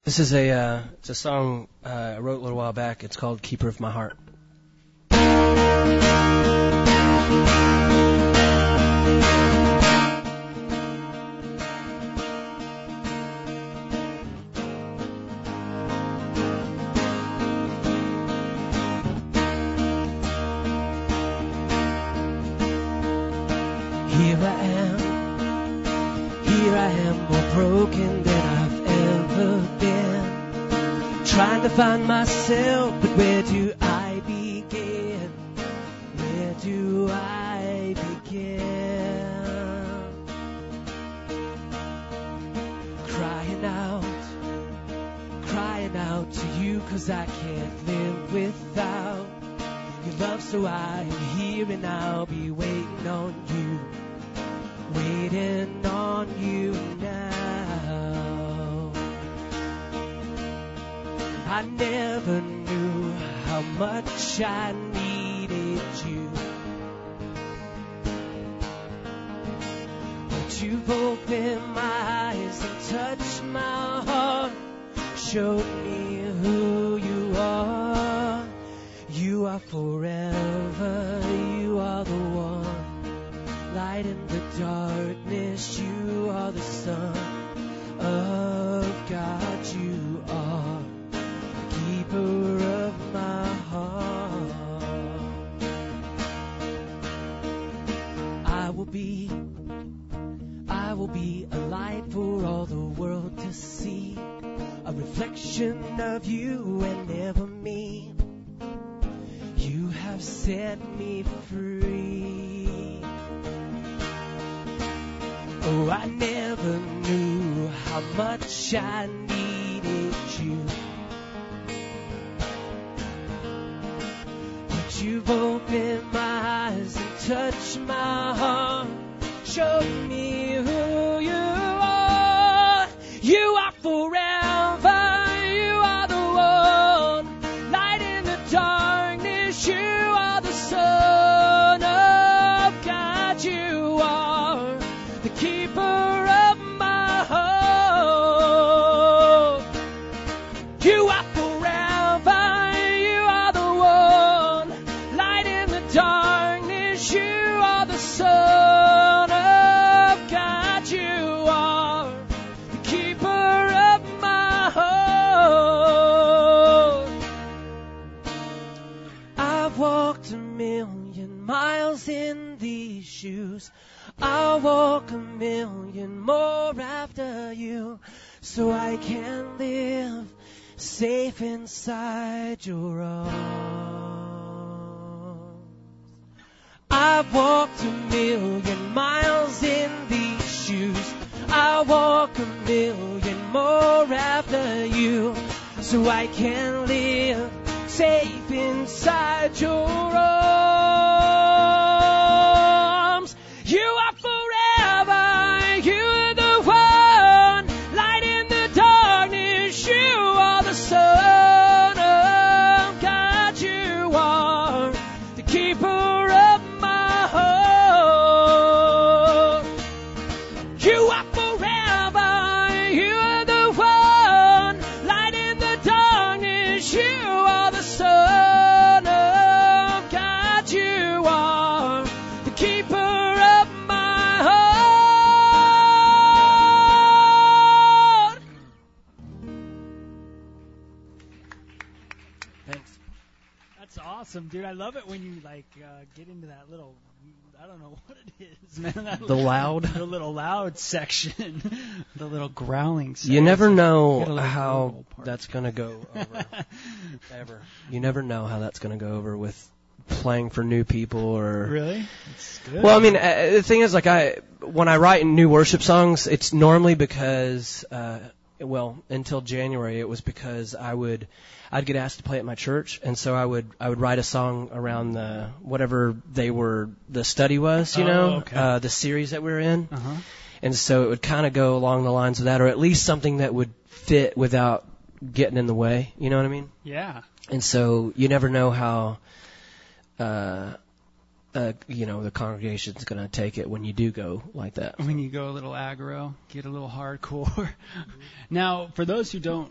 This is it's a song I wrote a little while back. It's called Keeper of My Heart. Here I am, more broken than I've ever been, trying to find myself, but where do I begin? Where do I begin? Crying out to you, 'cause I can't live without your love, so I am here and I'll be waiting on you. Waiting on you now. I never knew how much I needed you, but you've opened my eyes and touched my heart, showed me who you are. You are forever, you are the one, light in the darkness, you are the Son of God, you are the keeper of my heart. I will be a light for all the world to see, a reflection of you and never me. You have set me free. Oh, I never knew how much I needed you, but you've opened my eyes and touched my heart, showed me who you are. You are forever, you are the one, light in the darkness, you are the Son of God, you are the keeper of my heart. You are forever, you are the one, light in the darkness, you are the Son of God, you are the keeper of my heart. I've walked 1,000,000 miles in these shoes, I'll walk 1,000,000 more after you, so I can live safe inside your arms. I've walked 1,000,000 miles in these shoes, I'll walk 1,000,000 more after you, so I can live safe inside your arms. You are forever, you're the one, light in the darkness, you are the Son of God, you are the keeper of my heart. You are forever, you're the one, light in the darkness, you are the Son of God, you are the keeper of my heart. Thanks. That's awesome, dude. I love it when you get into that little, I don't know what it is, man. The loud. The little loud section. The little growling section. You never know how that's going to go over. Ever. You never know how that's going to go over with playing for new people or... Really? It's good. Well, I mean, the thing is, when I write new worship songs, it's normally because, until January, it was because I'd get asked to play at my church, and so I would write a song around the study was, okay. the series that we were in. Uh-huh. And so it would kind of go along the lines of that, or at least something that would fit without getting in the way, you know what I mean? Yeah. And so you never know how the congregation's going to take it when you do go like that. When you go a little aggro, get a little hardcore. Now, for those who don't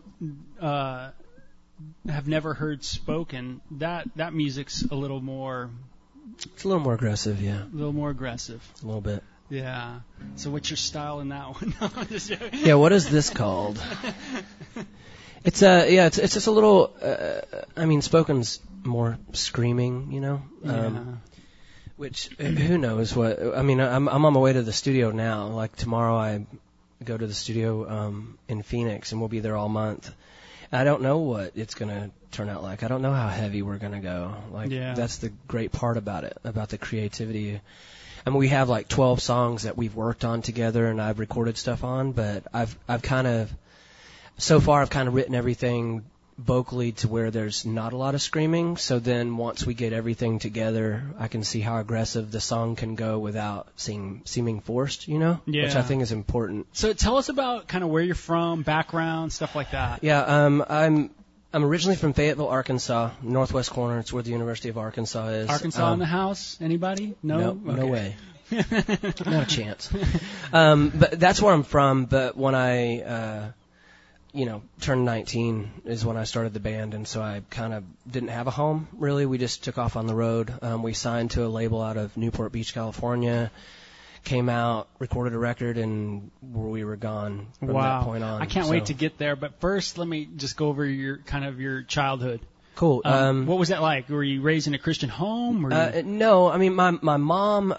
have never heard spoken, that music's a little more. It's a little more aggressive, yeah. A little more aggressive. A little bit. Yeah. So what's your style in that one? Yeah. What is this called? It's just a little. Spoken's more screaming, Yeah. Which who knows what? I mean, I'm on my way to the studio now. Like tomorrow, I go to the studio in Phoenix, and we'll be there all month. I don't know what it's gonna turn out like. I don't know how heavy we're gonna go. That's the great part about it, about the creativity. I mean, we have like 12 songs that we've worked on together, and I've recorded stuff on. But I've kind of written everything vocally to where there's not a lot of screaming. So then once we get everything together, I can see how aggressive the song can go without seeming forced, Yeah. Which I think is important. So tell us about kind of where you're from, background, stuff like that. Yeah, I'm originally from Fayetteville, Arkansas, northwest corner. It's where the University of Arkansas is. Arkansas in the house? Anybody? No? No way. Not a chance. But that's where I'm from. But when I turned 19 is when I started the band, and so I kind of didn't have a home, really. We just took off on the road. We signed to a label out of Newport Beach, California, came out, recorded a record, and we were gone from that point on. I can't wait to get there, but first let me just go over your childhood. Cool. What was that like? Were you raised in a Christian home? No, I mean, my mom...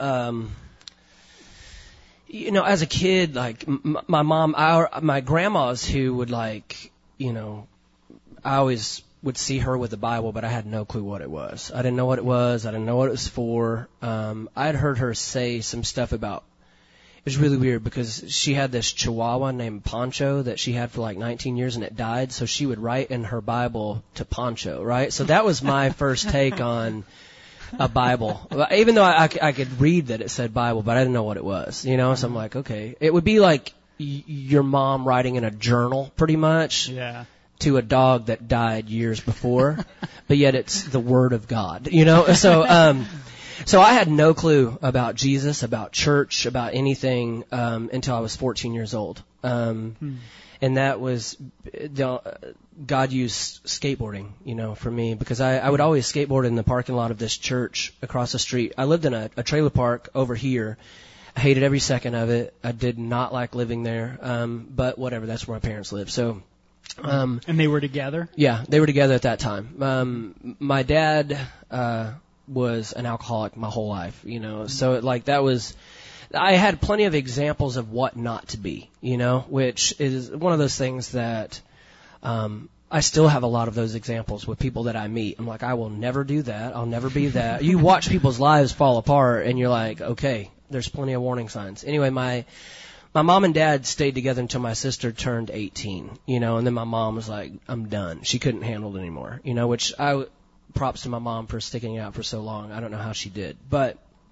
as a kid, like my mom, my grandmas who would I always would see her with the Bible, but I had no clue what it was. I didn't know what it was. I didn't know what it was for. I'd heard her say some stuff about, it was really weird because she had this Chihuahua named Pancho that she had for like 19 years and it died. So she would write in her Bible to Pancho, right? So that was my first take on a Bible, even though I could read that it said Bible, but I didn't know what it was, So I'm like, okay, it would be like your mom writing in a journal, pretty much, to a dog that died years before, but yet it's the Word of God, So I had no clue about Jesus, about church, about anything until I was 14 years old. And that was, God used skateboarding, for me, because I would always skateboard in the parking lot of this church across the street. I lived in a trailer park over here. I hated every second of it. I did not like living there. But whatever, that's where my parents lived. So, and they were together? Yeah, they were together at that time. My dad, was an alcoholic my whole life, so that was, I had plenty of examples of what not to be, which is one of those things that I still have a lot of those examples with people that I meet. I'm like, I will never do that. I'll never be that. You watch people's lives fall apart, and you're like, okay, there's plenty of warning signs. Anyway, my mom and dad stayed together until my sister turned 18, and then my mom was like, I'm done. She couldn't handle it anymore, which props to my mom for sticking out for so long. I don't know how she did, but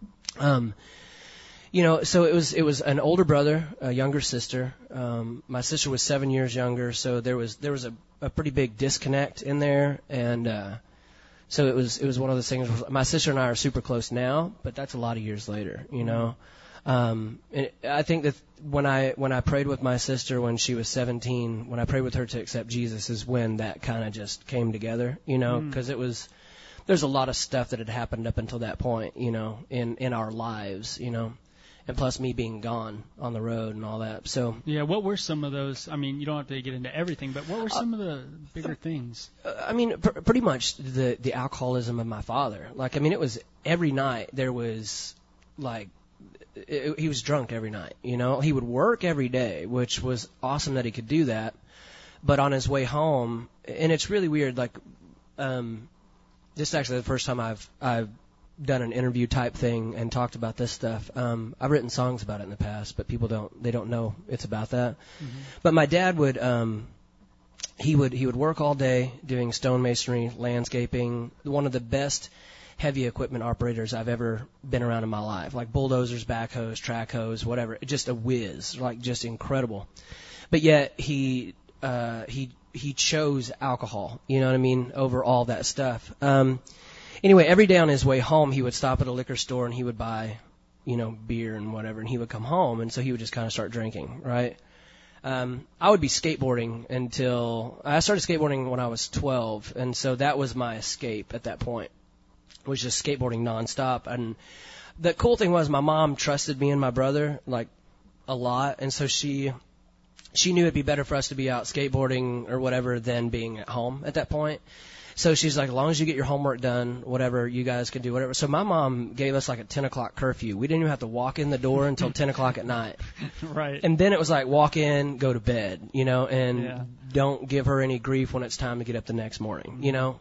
so it was an older brother, a younger sister. My sister was 7 years younger, so there was a pretty big disconnect in there, and so it was one of those things. My sister and I are super close now, but that's a lot of years later, And I think that when I prayed with my sister when she was 17, when I prayed with her to accept Jesus, is when that kind of just came together, because there's a lot of stuff that had happened up until that point, in our lives, and plus me being gone on the road and all that. So yeah, what were some of those? I mean, you don't have to get into everything, but what were some of the bigger things? I mean, pretty much the alcoholism of my father. It was every night there was he was drunk every night. He would work every day, which was awesome that he could do that. But on his way home, and it's really weird. This is actually the first time I've done an interview type thing and talked about this stuff. I've written songs about it in the past, but people don't know it's about that. Mm-hmm. But my dad would he would work all day doing stonemasonry, landscaping, one of the best heavy equipment operators I've ever been around in my life, like bulldozers, backhoes, track hoes, whatever. Just a whiz, just incredible. But yet he chose alcohol, over all that stuff. anyway, every day on his way home, he would stop at a liquor store and he would buy, beer and whatever, and he would come home, and so he would just kind of start drinking, right? I would be skateboarding until I started skateboarding when I was 12, and so that was my escape at that point, was just skateboarding nonstop. And the cool thing was my mom trusted me and my brother like a lot, and so she knew it'd be better for us to be out skateboarding or whatever than being at home at that point. So she's like, as long as you get your homework done, whatever, you guys can do whatever. So my mom gave us like a 10 o'clock curfew. We didn't even have to walk in the door until 10 o'clock at night. Right. And then it was like walk in, go to bed, and don't give her any grief when it's time to get up the next morning.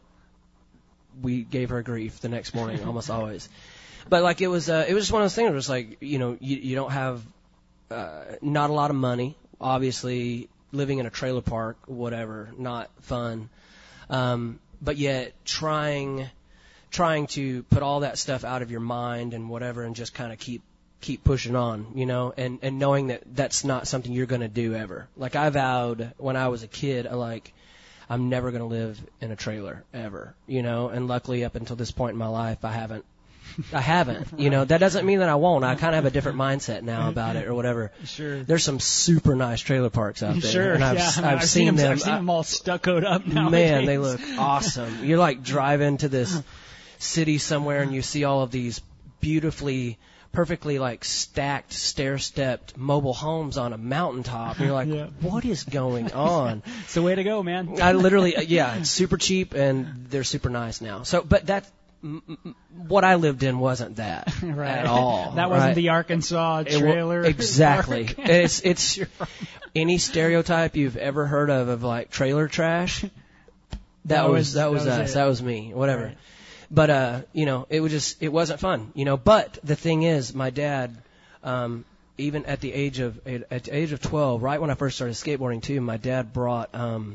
We gave her grief the next morning almost always. But like it was just one of those things where it's like, you don't have not a lot of money, obviously living in a trailer park, whatever, not fun. But yet trying to put all that stuff out of your mind and whatever, and just kind of keep pushing on, and knowing that that's not something you're going to do ever. Like I vowed when I was a kid, I'm never going to live in a trailer ever, and luckily up until this point in my life, I haven't. Right. That doesn't mean that I won't. I kind of have a different mindset now about it or whatever. Sure. There's some super nice trailer parks out there. Sure. And I've seen them. I've seen them all stuccoed up now. Man, they look awesome. You're like driving to this city somewhere and you see all of these perfectly like stacked, stair-stepped mobile homes on a mountaintop. And you're like, what is going on? It's the way to go, man. I literally, it's super cheap and they're super nice now. So, but what I lived in wasn't that right. at all. That wasn't the Arkansas trailer. Exactly. Park. It's any stereotype you've ever heard of like trailer trash. That was us. That was me. Whatever. Right. But it wasn't fun. But the thing is, my dad, even at the age of 12, right when I first started skateboarding too, my dad brought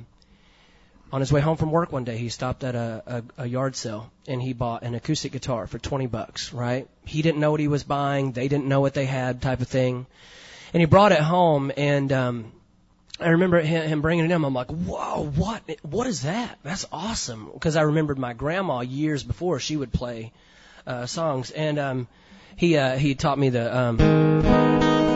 on his way home from work one day, he stopped at a yard sale and he bought an acoustic guitar for $20, right? He didn't know what he was buying. They didn't know what they had, type of thing. And he brought it home, and I remember him bringing it in. I'm like, whoa, what is that? That's awesome. Because I remembered my grandma years before, she would play songs. And he taught me the...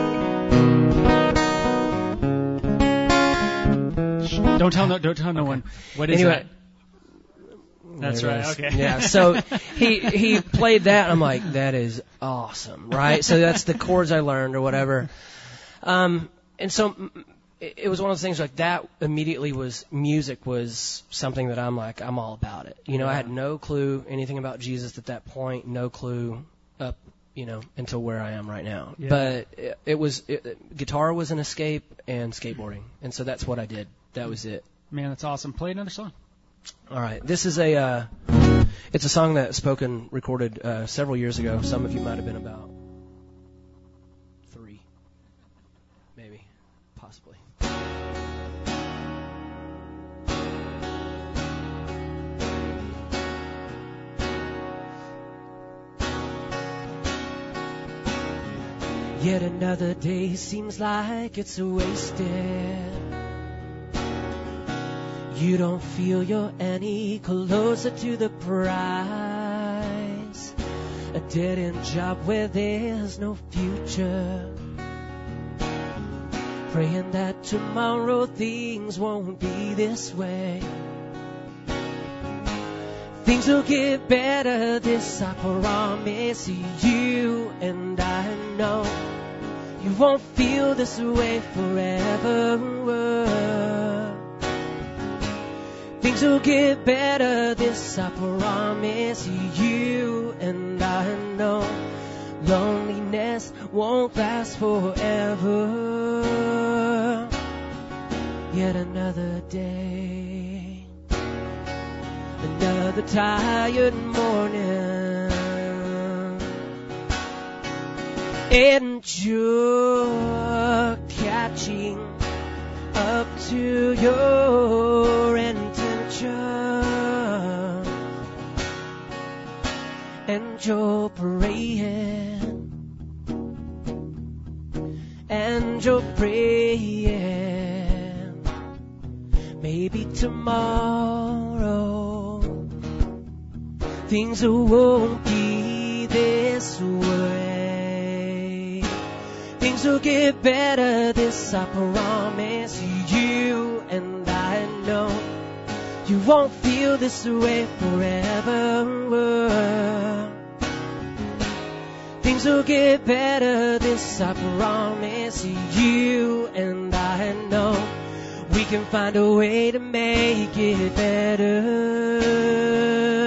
Don't tell no one. What is that? That's right. Okay. Yeah. So he played that. And I'm like, that is awesome, right? So that's the chords I learned or whatever. And so it was one of those things like that. Immediately music was something that I'm all about it. I had no clue anything about Jesus at that point. No clue up, until where I am right now. Yeah. But guitar was an escape and skateboarding, and so that's what I did. That was it. Man, that's awesome. Play another song. All right. This is it's a song that Spoken recorded several years ago. Some of you might have been about 3, maybe, possibly. Yet another day seems like it's wasted. You don't feel you're any closer to the prize. A dead-end job where there's no future. Praying that tomorrow things won't be this way. Things will get better, this I promise you. And I know you won't feel this way forever. Things will get better, this I promise you. And I know loneliness won't last forever. Yet another day, another tired morning, and you're catching up to your intention, and you're praying, and you're praying, maybe tomorrow things won't be this way. Things will get better, this I promise you, and I know you won't feel this way forever. Things will get better, this I promise you, and I know we can find a way to make it better.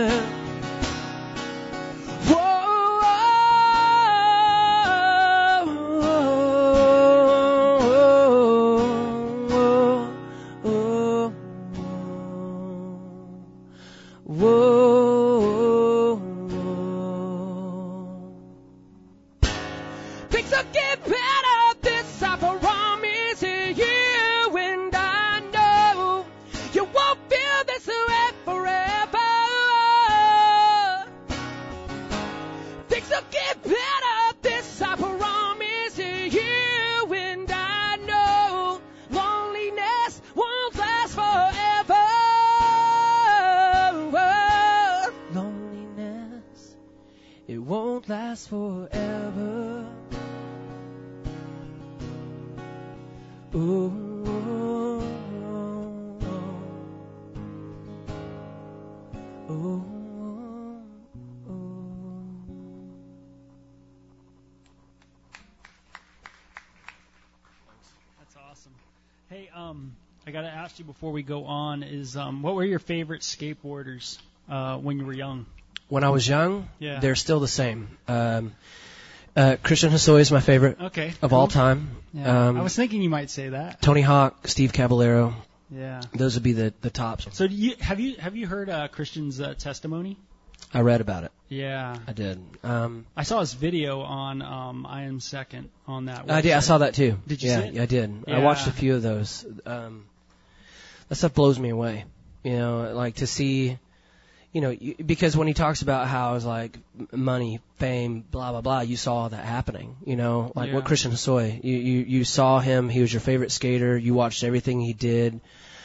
Last forever. Ooh, oh, oh, oh, oh. That's awesome. Hey, I gotta ask you before we go on, is what were your favorite skateboarders when you were young? When I was young, yeah, they're still the same. Christian Hosoi is my favorite of all time. Yeah. I was thinking you might say that. Tony Hawk, Steve Caballero. Yeah. Those would be the tops. So have you heard Christian's testimony? I read about it. Yeah. I did. I saw his video on I Am Second on that website. I did. I saw that too. Did you see it? Yeah, I did. Yeah. I watched a few of those. That stuff blows me away. You know, like to see... You know, because when he talks about how it's like money, fame, blah, blah, blah, you saw all that happening, you know, like what Christian Hosoi, you saw him, he was your favorite skater, you watched everything he did.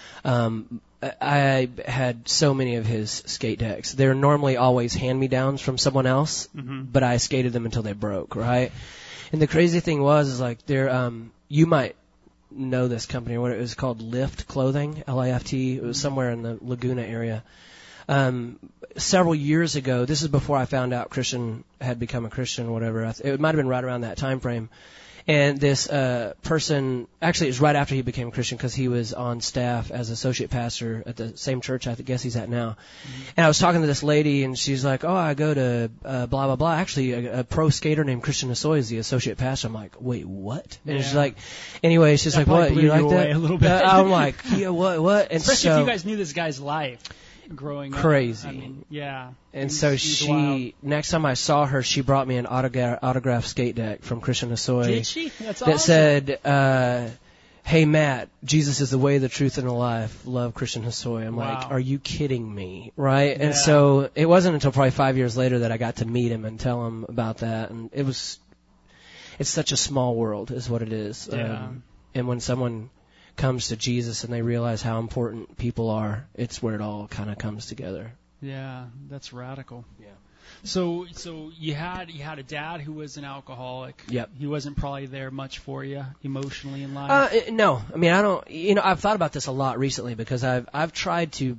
I had so many of his skate decks. They're normally always hand-me-downs from someone else, but I skated them until they broke, right? And the crazy thing was like you might know this company, or what it was called, Lift Clothing, L-I-F-T. It was somewhere in the Laguna area. Several years ago, this is before I found out Christian had become a Christian or whatever. It might have been right around that time frame. And this person, actually it was right after he became a Christian because he was on staff as associate pastor at the same church I guess he's at now. And I was talking to this lady and she's like, oh, I go to blah, blah, blah. Actually, a pro skater named Christian Hosoi is the associate pastor. I'm like, wait, what? And she's like, anyway, she's like, what? You like that? A little bit. I'm like, yeah, what? And especially if you guys knew this guy's life. Growing up. Crazy. I mean, yeah. And so next time I saw her, she brought me an autographed skate deck from Christian Hosoi. Did she? That's that awesome. Said, hey Matt, Jesus is the way, the truth, and the life. Love, Christian Hosoi. I'm like, are you kidding me? Right? Yeah. And so it wasn't until probably 5 years later that I got to meet him and tell him about that. And it's such a small world is what it is. Yeah. And when someone comes to Jesus and they realize how important people are, it's where it all kind of comes together. Yeah, that's radical. Yeah. So you had a dad who was an alcoholic. Yep. He wasn't probably there much for you emotionally in life. No. I mean, I don't. You know, I've thought about this a lot recently because I've tried to.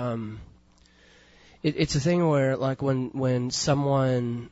It's a thing where like when someone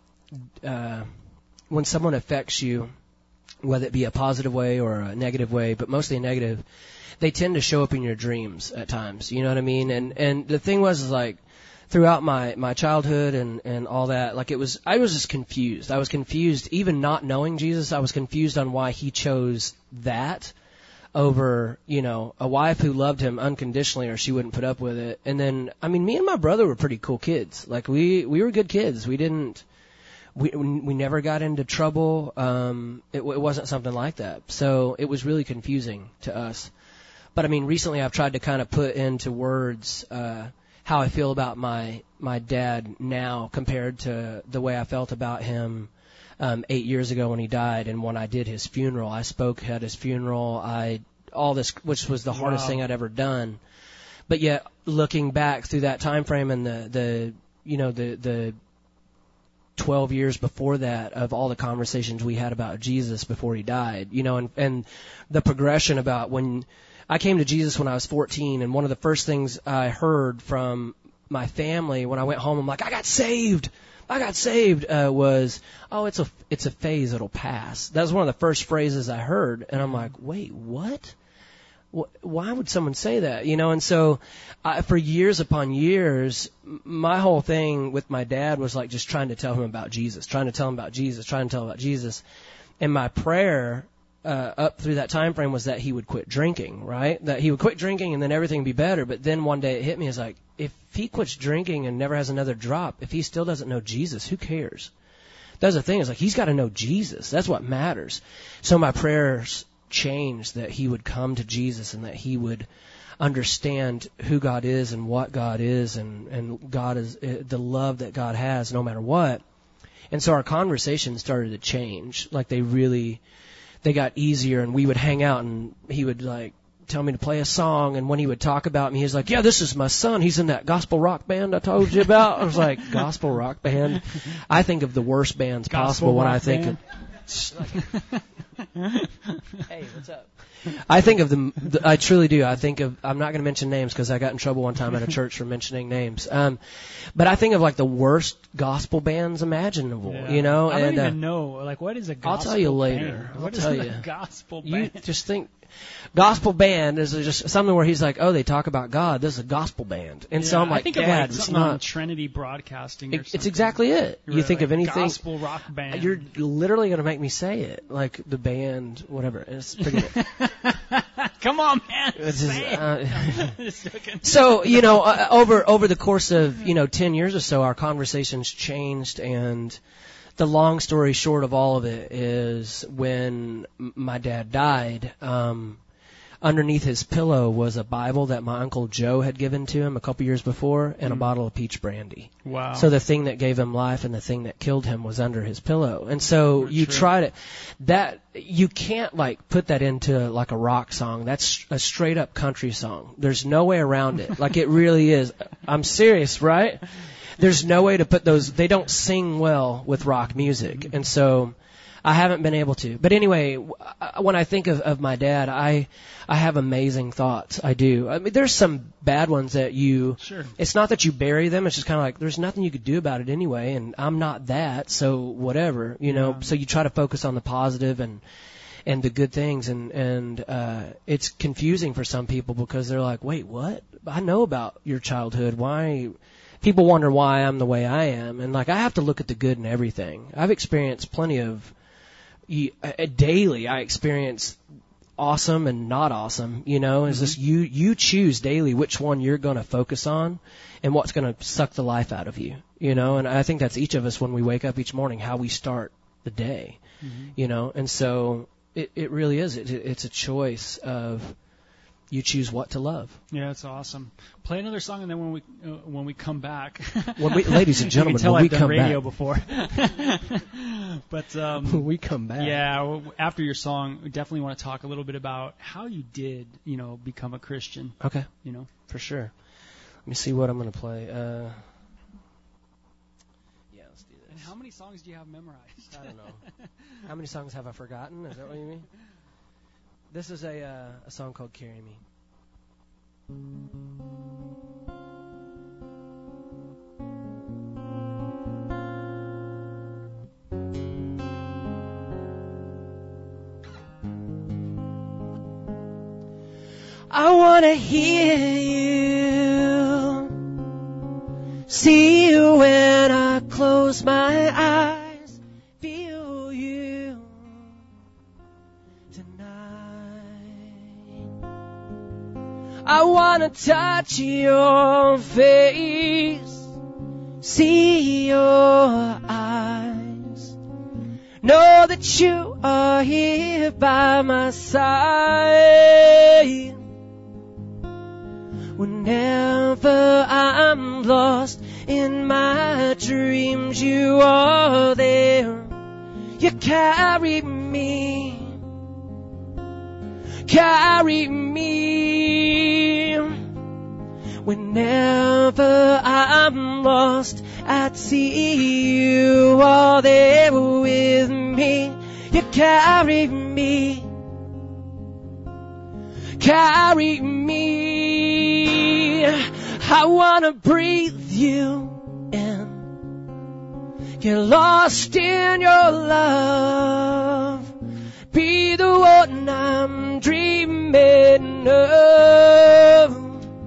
affects you, whether it be a positive way or a negative way, but mostly a negative, they tend to show up in your dreams at times. You know what I mean? And the thing was like, throughout my childhood and all that, like I was just confused. I was confused, even not knowing Jesus, I was confused on why he chose that over, you know, a wife who loved him unconditionally or she wouldn't put up with it. And then, I mean, me and my brother were pretty cool kids. Like we were good kids. We never got into trouble. It wasn't something like that. So it was really confusing to us. But I mean, recently I've tried to kind of put into words, how I feel about my dad now compared to the way I felt about him, 8 years ago when he died. And when I did his funeral, I spoke at his funeral. Which was the hardest thing I'd ever done. But yet looking back through that time frame and the the 12 years before that of all the conversations we had about Jesus before he died, and the progression about when I came to Jesus when I was 14, and one of the first things I heard from my family when I went home, I'm like, I got saved, was, oh, it's a phase, it'll pass. That was one of the first phrases I heard, and I'm like, wait, what? Why would someone say that? And so for years upon years, my whole thing with my dad was like just trying to tell him about Jesus. And my prayer up through that time frame was that he would quit drinking, right? That he would quit drinking and then everything would be better. But then one day it hit me as like, if he quits drinking and never has another drop, if he still doesn't know Jesus, who cares? That's the thing. It's like he's got to know Jesus. That's what matters. So my prayers changed that he would come to Jesus and that he would understand who God is and what God is and God is the love that God has no matter what. And so our conversations started to change. Like they got easier, and we would hang out and he would like tell me to play a song, and when he would talk about me, he was like, yeah, this is my son. He's in that gospel rock band I told you about. I was like, gospel rock band? I think of the worst bands possible when I think of... Hey, what's up? I think of them. I truly do. I think of. I'm not going to mention names because I got in trouble one time at a church for mentioning names. But I think of like the worst gospel bands imaginable. Yeah. I don't even know. Like, what is a gospel band? I'll tell you later. What is a gospel band? You just think. Gospel band is just something where he's like, oh, they talk about God. This is a gospel band. And so I'm like, I think Dad, of like something on Trinity Broadcasting or something. It's exactly it. You think of anything. Gospel rock band. You're literally going to make me say it. Like the band, whatever. It's pretty good. Come on, man. So, over the course of, 10 years or so, our conversations changed, and the long story short of all of it is when my dad died, underneath his pillow was a Bible that my Uncle Joe had given to him a couple years before and a bottle of peach brandy. Wow. So the thing that gave him life and the thing that killed him was under his pillow. And so you try to, you can't like put that into like a rock song. That's a straight up country song. There's no way around it. Like it really is. I'm serious, right? There's no way to put those, they don't sing well with rock music. And so I haven't been able to. But anyway, when I think of my dad, I have amazing thoughts. I do. I mean, there's some bad ones that it's not that you bury them. It's just kind of like, there's nothing you could do about it anyway. And I'm not that. So whatever, so you try to focus on the positive and the good things. And it's confusing for some people because they're like, wait, what? I know about your childhood. Why? People wonder why I'm the way I am. And like, I have to look at the good in everything. I've experienced plenty of, daily, I experience awesome and not awesome, is this, you choose daily which one you're going to focus on and what's going to suck the life out of you, and I think that's each of us when we wake up each morning, how we start the day, and so it really is, it's a choice of, you choose what to love. Yeah, it's awesome. Play another song, and then when we come back, ladies and gentlemen, when we come radio back, before. But when we come back, yeah, after your song, we definitely want to talk a little bit about how you did, become a Christian. Okay, for sure. Let me see what I'm going to play. Yeah, let's do this. And how many songs do you have memorized? I don't know. How many songs have I forgotten? Is that what you mean? This is a song called Carry Me. I want to hear you, see you when I close my eyes, feel you I wanna touch your face, see your eyes, know that you are here by my side. Whenever I'm lost in my dreams, you are there. You carry me. Whenever I'm lost at sea, you are there with me. You carry me. Carry me. I wanna breathe you in. Get lost in your love. Be the one I'm dreaming of.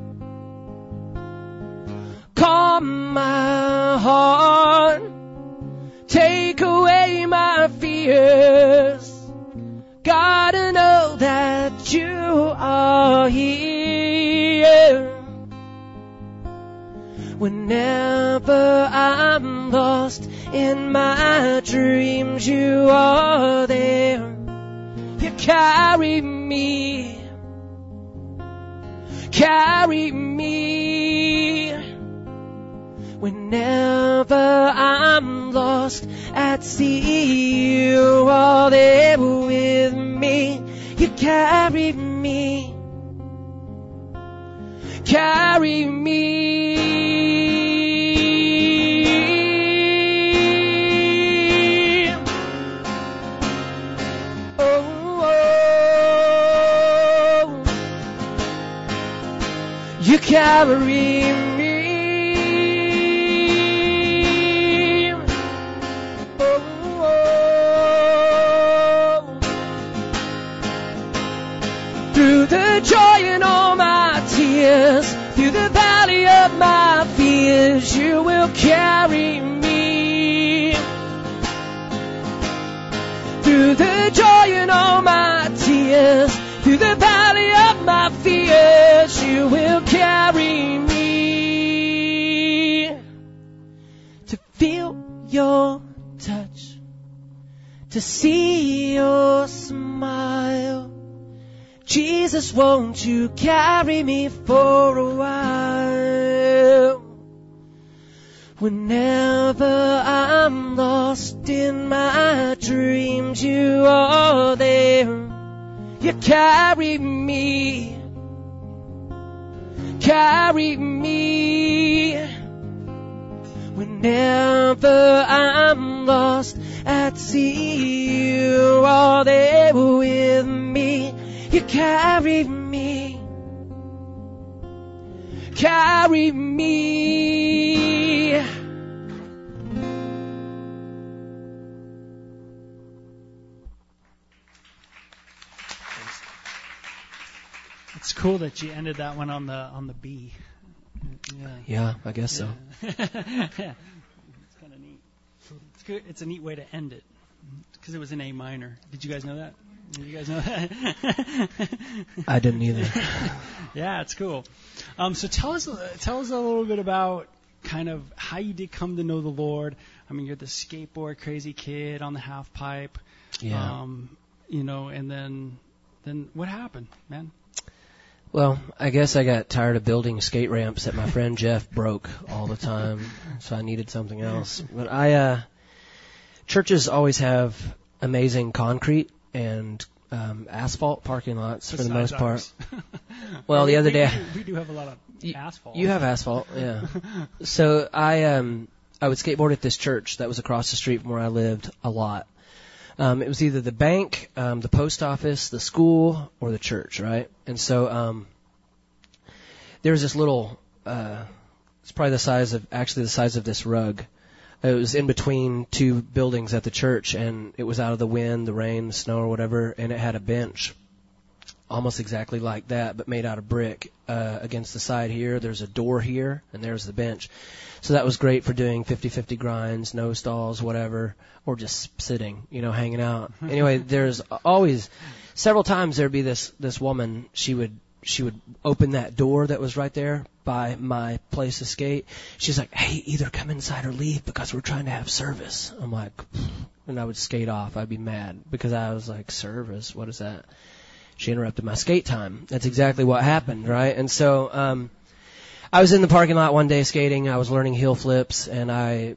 Calm my heart. Take away my fears. Gotta know that you are here. Whenever I'm lost in my dreams, you are there. You carry me. Carry me. Whenever I'm lost at sea, you are there with me. You carry me. Carry me. Oh, you carry me. Through the joy and all my tears, through the valley of my fears, you will carry me. Through the joy and all my tears, through the valley of my fears, you will carry me. To feel your touch, to see your smile. Jesus, won't you carry me for a while? Whenever I'm lost in my dreams, you are there. You carry me. Carry me. Whenever I'm lost at sea, you are there with me. You carry me. Carry me. It's cool that you ended that one on the B. Yeah, I guess so. Yeah. It's kind of neat. It's good. It's a neat way to end it because it was in A minor. Did you guys know that? Did you guys know that? I didn't either. Yeah, it's cool. So tell us a little bit about kind of how you did come to know the Lord. I mean, you're the skateboard crazy kid on the half pipe. Yeah. And then what happened, man? Well, I guess I got tired of building skate ramps that my friend Jeff broke all the time, so I needed something else. But churches always have amazing concrete and asphalt parking lots for the most part. Well, the other day we do have a lot of asphalt. You have asphalt, yeah. So I would skateboard at this church that was across the street from where I lived a lot. It was either the bank, the post office, the school, or the church, right? And so there was this little, it's probably the size of this rug. It was in between two buildings at the church, and it was out of the wind, the rain, the snow, or whatever, and it had a bench almost exactly like that, but made out of brick. Against the side here, there's a door here, and there's the bench. So that was great for doing 50-50 grinds, no stalls, whatever, or just sitting, hanging out. Anyway, there's always, several times there'd be this woman, she would open that door that was right there by my place to skate. She's like, hey, either come inside or leave because we're trying to have service. I'm like, and I would skate off. I'd be mad because I was like, service? What is that? She interrupted my skate time. That's exactly what happened, right? And so I was in the parking lot one day skating. I was learning heel flips, and I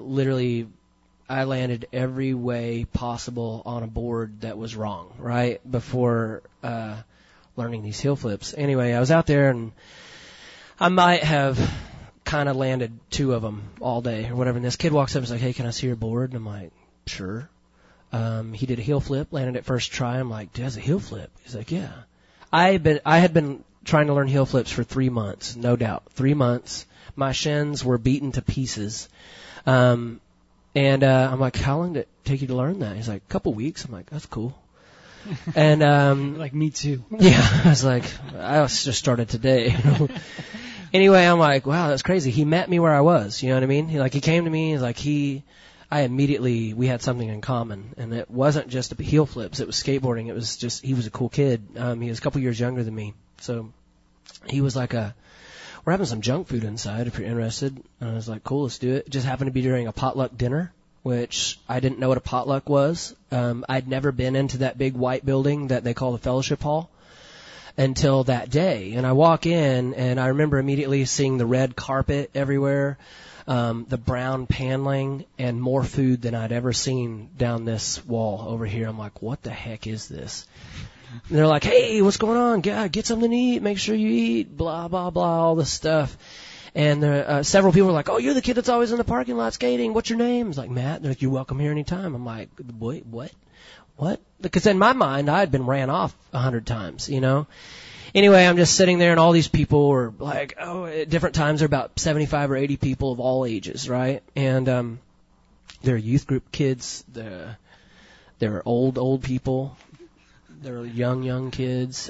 landed every way possible on a board that was wrong, right, before learning these heel flips. Anyway, I was out there, and I might have kind of landed 2 of them all day or whatever. And this kid walks up and is like, hey, can I see your board? And I'm like, sure. He did a heel flip, landed it first try. I'm like, dude, that's a heel flip. He's like, yeah. I had been trying to learn heel flips for 3 months, no doubt. 3 months. My shins were beaten to pieces. And I'm like, how long did it take you to learn that? He's like, a couple weeks. I'm like, that's cool. And like, me too. Yeah, I was like, I just started today. Anyway, I'm like, wow, that's crazy. He met me where I was, you know what I mean? He came to me, he's like, we had something in common, and it wasn't just heel flips, it was skateboarding. It was just, he was a cool kid. He was a couple years younger than me. So he was like we're having some junk food inside if you're interested. And I was like, cool, let's do it. It just happened to be during a potluck dinner, which I didn't know what a potluck was. I'd never been into that big white building that they call the fellowship hall until that day. And I walk in, and I remember immediately seeing the red carpet everywhere, the brown paneling, and more food than I'd ever seen down this wall over here. I'm like, what the heck is this? And they're like, hey, what's going on? Get something to eat. Make sure you eat. Blah, blah, blah, all this stuff. And there, several people were like, oh, you're the kid that's always in the parking lot skating. What's your name? It's like, Matt. They're like, you're welcome here anytime. I'm like, wait, what? Because in my mind, I had been ran off 100 times, you know. Anyway, I'm just sitting there, and all these people were like, oh, at different times, there are about 75 or 80 people of all ages, right? And they're youth group kids. They're old people. They're young kids.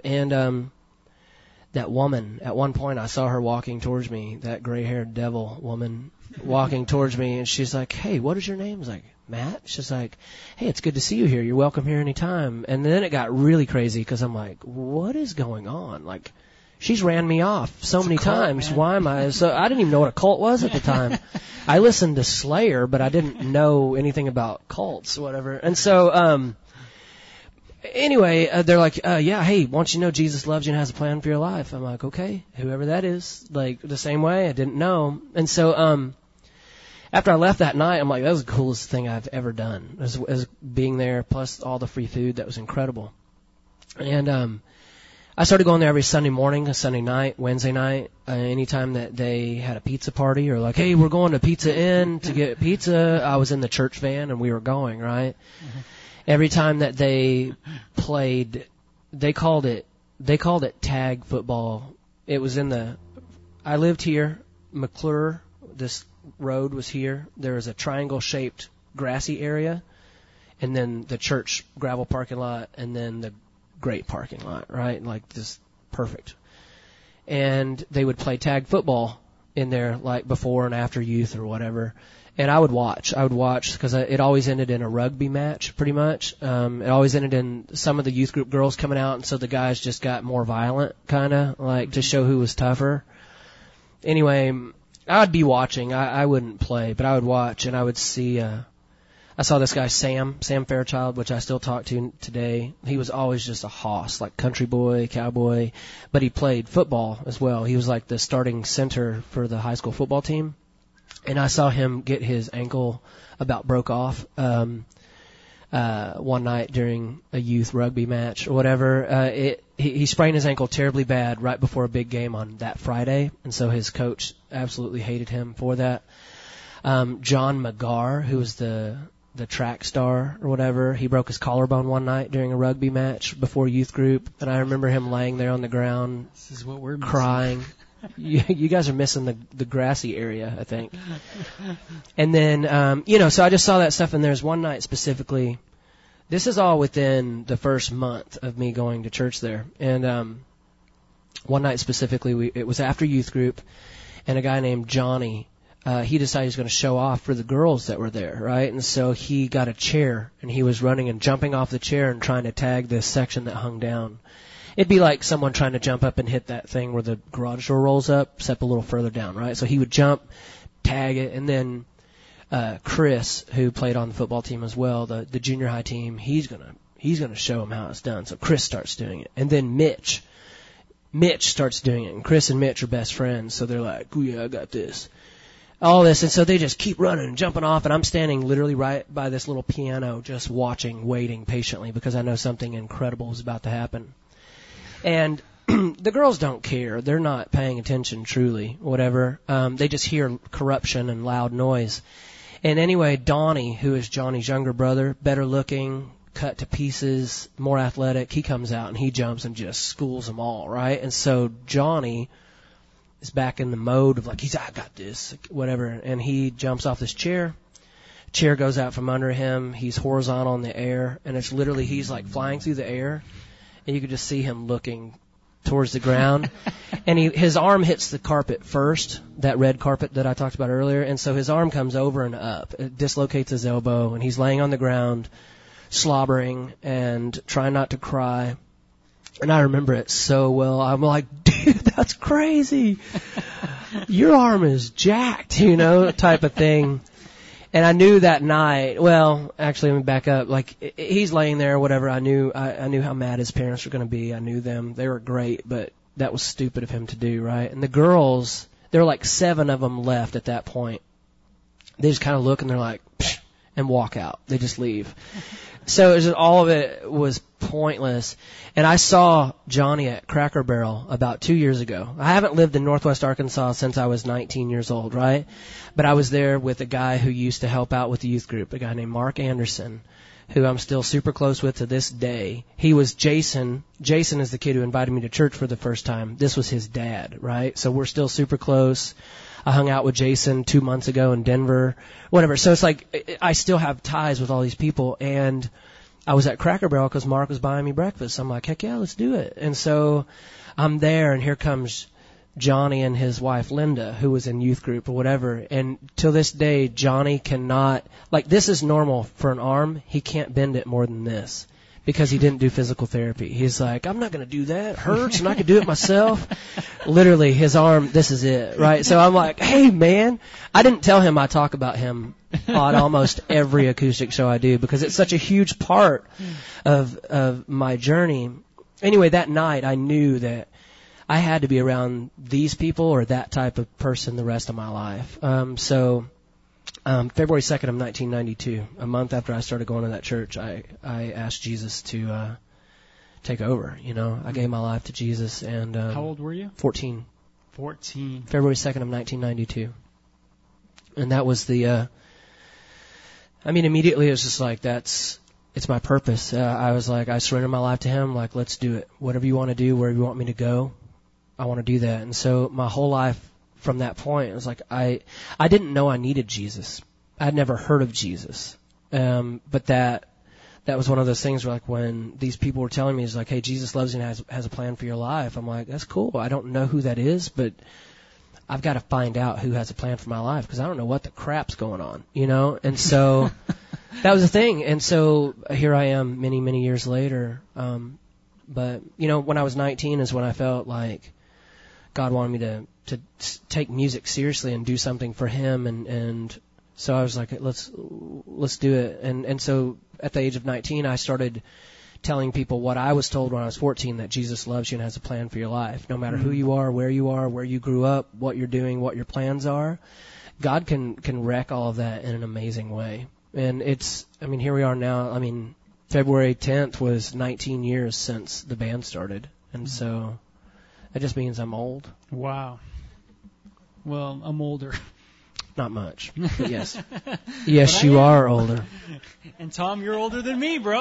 That woman, at one point I saw her walking towards me, that gray-haired devil woman walking towards me, and she's like, hey, what is your name? I was like, Matt. She's like, hey, it's good to see you here. You're welcome here anytime. And then it got really crazy because I'm like, what is going on? Like, she's ran me off so many times. Man. Why am I? So I didn't even know what a cult was at the time. I listened to Slayer, but I didn't know anything about cults or whatever. And so, anyway, they're like, yeah, hey, won't you know Jesus loves you and has a plan for your life? I'm like, okay, whoever that is. Like, the same way, I didn't know. And so, after I left that night, I'm like, that was the coolest thing I've ever done, as being there, plus all the free food. That was incredible. And I started going there every Sunday morning, a Sunday night, Wednesday night, anytime that they had a pizza party, or like, hey, we're going to Pizza Inn to get pizza. I was in the church van, and we were going, right? Mm-hmm. Every time that they played, they called it tag football. It was I lived here, McClure, this road was here. There was a triangle-shaped grassy area, and then the church gravel parking lot, and then the great parking lot, right? Like, this perfect. And they would play tag football in there, like before and after youth or whatever. And I would watch because it always ended in a rugby match, pretty much. It always ended in some of the youth group girls coming out, and so the guys just got more violent, kind of, like, to show who was tougher. Anyway, I would be watching. I wouldn't play, but I would watch, and I would see, I saw this guy, Sam Fairchild, which I still talk to today. He was always just a hoss, like country boy, cowboy, but he played football as well. He was like the starting center for the high school football team. And I saw him get his ankle about broke off one night during a youth rugby match or whatever. He sprained his ankle terribly bad right before a big game on that Friday, and so his coach absolutely hated him for that. John McGar, who was the track star or whatever, he broke his collarbone one night during a rugby match before youth group, and I remember him laying there on the ground, this is what we're crying. You guys are missing the grassy area, I think. And then, so I just saw that stuff, and there's one night specifically. This is all within the first month of me going to church there. And one night specifically, it was after youth group, and a guy named Johnny, he decided he was going to show off for the girls that were there, right? And so he got a chair, and he was running and jumping off the chair and trying to tag this section that hung down. It'd be like someone trying to jump up and hit that thing where the garage door rolls up, except a little further down, right? So he would jump, tag it, and then Chris, who played on the football team as well, the junior high team, he's gonna show him how it's done. So Chris starts doing it, and then Mitch starts doing it, and Chris and Mitch are best friends, so they're like, "Oh yeah, I got this." All this, and so they just keep running and jumping off, and I'm standing literally right by this little piano, just watching, waiting patiently, because I know something incredible is about to happen. And the girls don't care. They're not paying attention truly, whatever. They just hear corruption and loud noise. And anyway, Donnie, who is Johnny's younger brother, better looking, cut to pieces, more athletic, he comes out and he jumps and just schools them all, right? And so Johnny is back in the mode of like, I got this, whatever. And he jumps off this chair. Chair goes out from under him. He's horizontal in the air. And it's literally, he's like flying through the air. And you could just see him looking towards the ground. And his arm hits the carpet first, that red carpet that I talked about earlier. And so his arm comes over and up. It dislocates his elbow. And he's laying on the ground, slobbering and trying not to cry. And I remember it so well. I'm like, dude, that's crazy. Your arm is jacked, type of thing. And I knew that night, well, actually, let me back up. Like, he's laying there, whatever. I knew how mad his parents were going to be. I knew them. They were great, but that was stupid of him to do, right? And the girls, there were like 7 of them left at that point. They just kind of look and they're like, psh, and walk out. They just leave. So it was just, all of it was pointless. And I saw Johnny at Cracker Barrel about 2 years ago. I haven't lived in Northwest Arkansas since I was 19 years old, right? But I was there with a guy who used to help out with the youth group, a guy named Mark Anderson, who I'm still super close with to this day. He was Jason. Jason is the kid who invited me to church for the first time. This was his dad, right? So we're still super close. I hung out with Jason 2 months ago in Denver, whatever. So it's like I still have ties with all these people. And I was at Cracker Barrel because Mark was buying me breakfast. I'm like, heck yeah, let's do it. And so I'm there, and here comes Johnny and his wife Linda, who was in youth group or whatever. And till this day, Johnny cannot, like, this is normal for an arm. He can't bend it more than this because he didn't do physical therapy. He's like, I'm not going to do that. It hurts, and I can do it myself. Literally, his arm, this is it, right? So I'm like, hey, man. I didn't tell him I talk about him on almost every acoustic show I do because it's such a huge part of my journey. Anyway, that night I knew that I had to be around these people or that type of person the rest of my life. So February 2nd of 1992, a month after I started going to that church, I asked Jesus to take over. I gave my life to Jesus. And how old were you? 14. 14. February 2nd of 1992. And that was immediately it was just like, it's my purpose. I was like, I surrendered my life to Him. Like, let's do it. Whatever you want to do, wherever you want me to go, I want to do that. And so my whole life from that point, it was like, I didn't know I needed Jesus. I'd never heard of Jesus. But that was one of those things where, like, when these people were telling me, it's like, hey, Jesus loves you and has a plan for your life. I'm like, that's cool. I don't know who that is, but I've got to find out who has a plan for my life because I don't know what the crap's going on, And so that was the thing. And so here I am many, many years later. But, when I was 19 is when I felt like God wanted me to take music seriously and do something for Him. And so I was like, let's do it. And so at the age of 19, I started telling people what I was told when I was 14, that Jesus loves you and has a plan for your life. No matter who you are, where you grew up, what you're doing, what your plans are, God can wreck all of that in an amazing way. And here we are now. February 10th was 19 years since the band started. And so that just means I'm old. Wow. Well, I'm older. Not much, but yes. Yes, you are older. And Tom, you're older than me, bro.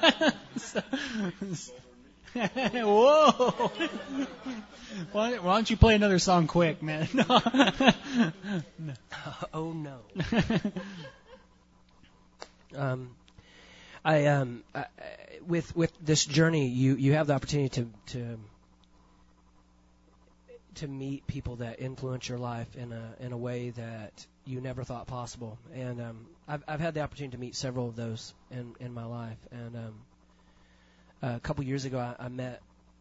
Whoa. Why don't you play another song quick, man? No. Oh, no. With this journey, you have the opportunity to meet people that influence your life in a way that you never thought possible. And I've had the opportunity to meet several of those in my life. And a couple years ago, I met.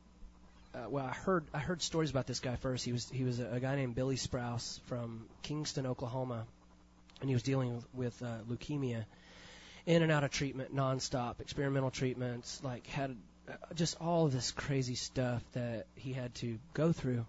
I heard stories about this guy first. He was a guy named Billy Sprouse from Kingston, Oklahoma, and he was dealing with leukemia, in and out of treatment nonstop, experimental treatments, like had just all of this crazy stuff that he had to go through.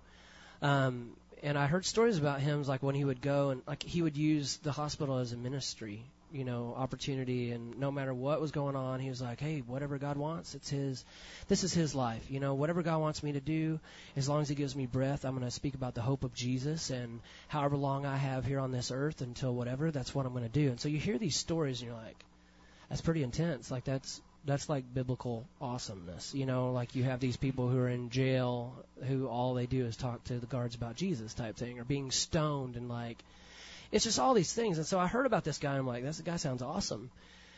And I heard stories about him, like when he would go and like he would use the hospital as a ministry, opportunity. And no matter what was going on, he was like, hey, whatever God wants, this is his life. Whatever God wants me to do, as long as he gives me breath, I'm going to speak about the hope of Jesus. And however long I have here on this earth until whatever, that's what I'm going to do. And so you hear these stories and you're like, that's pretty intense. Like that's like biblical awesomeness. Like you have these people who are in jail who all they do is talk to the guards about Jesus type thing, or being stoned, and like, it's just all these things. And so I heard about this guy, and I'm like, this guy sounds awesome.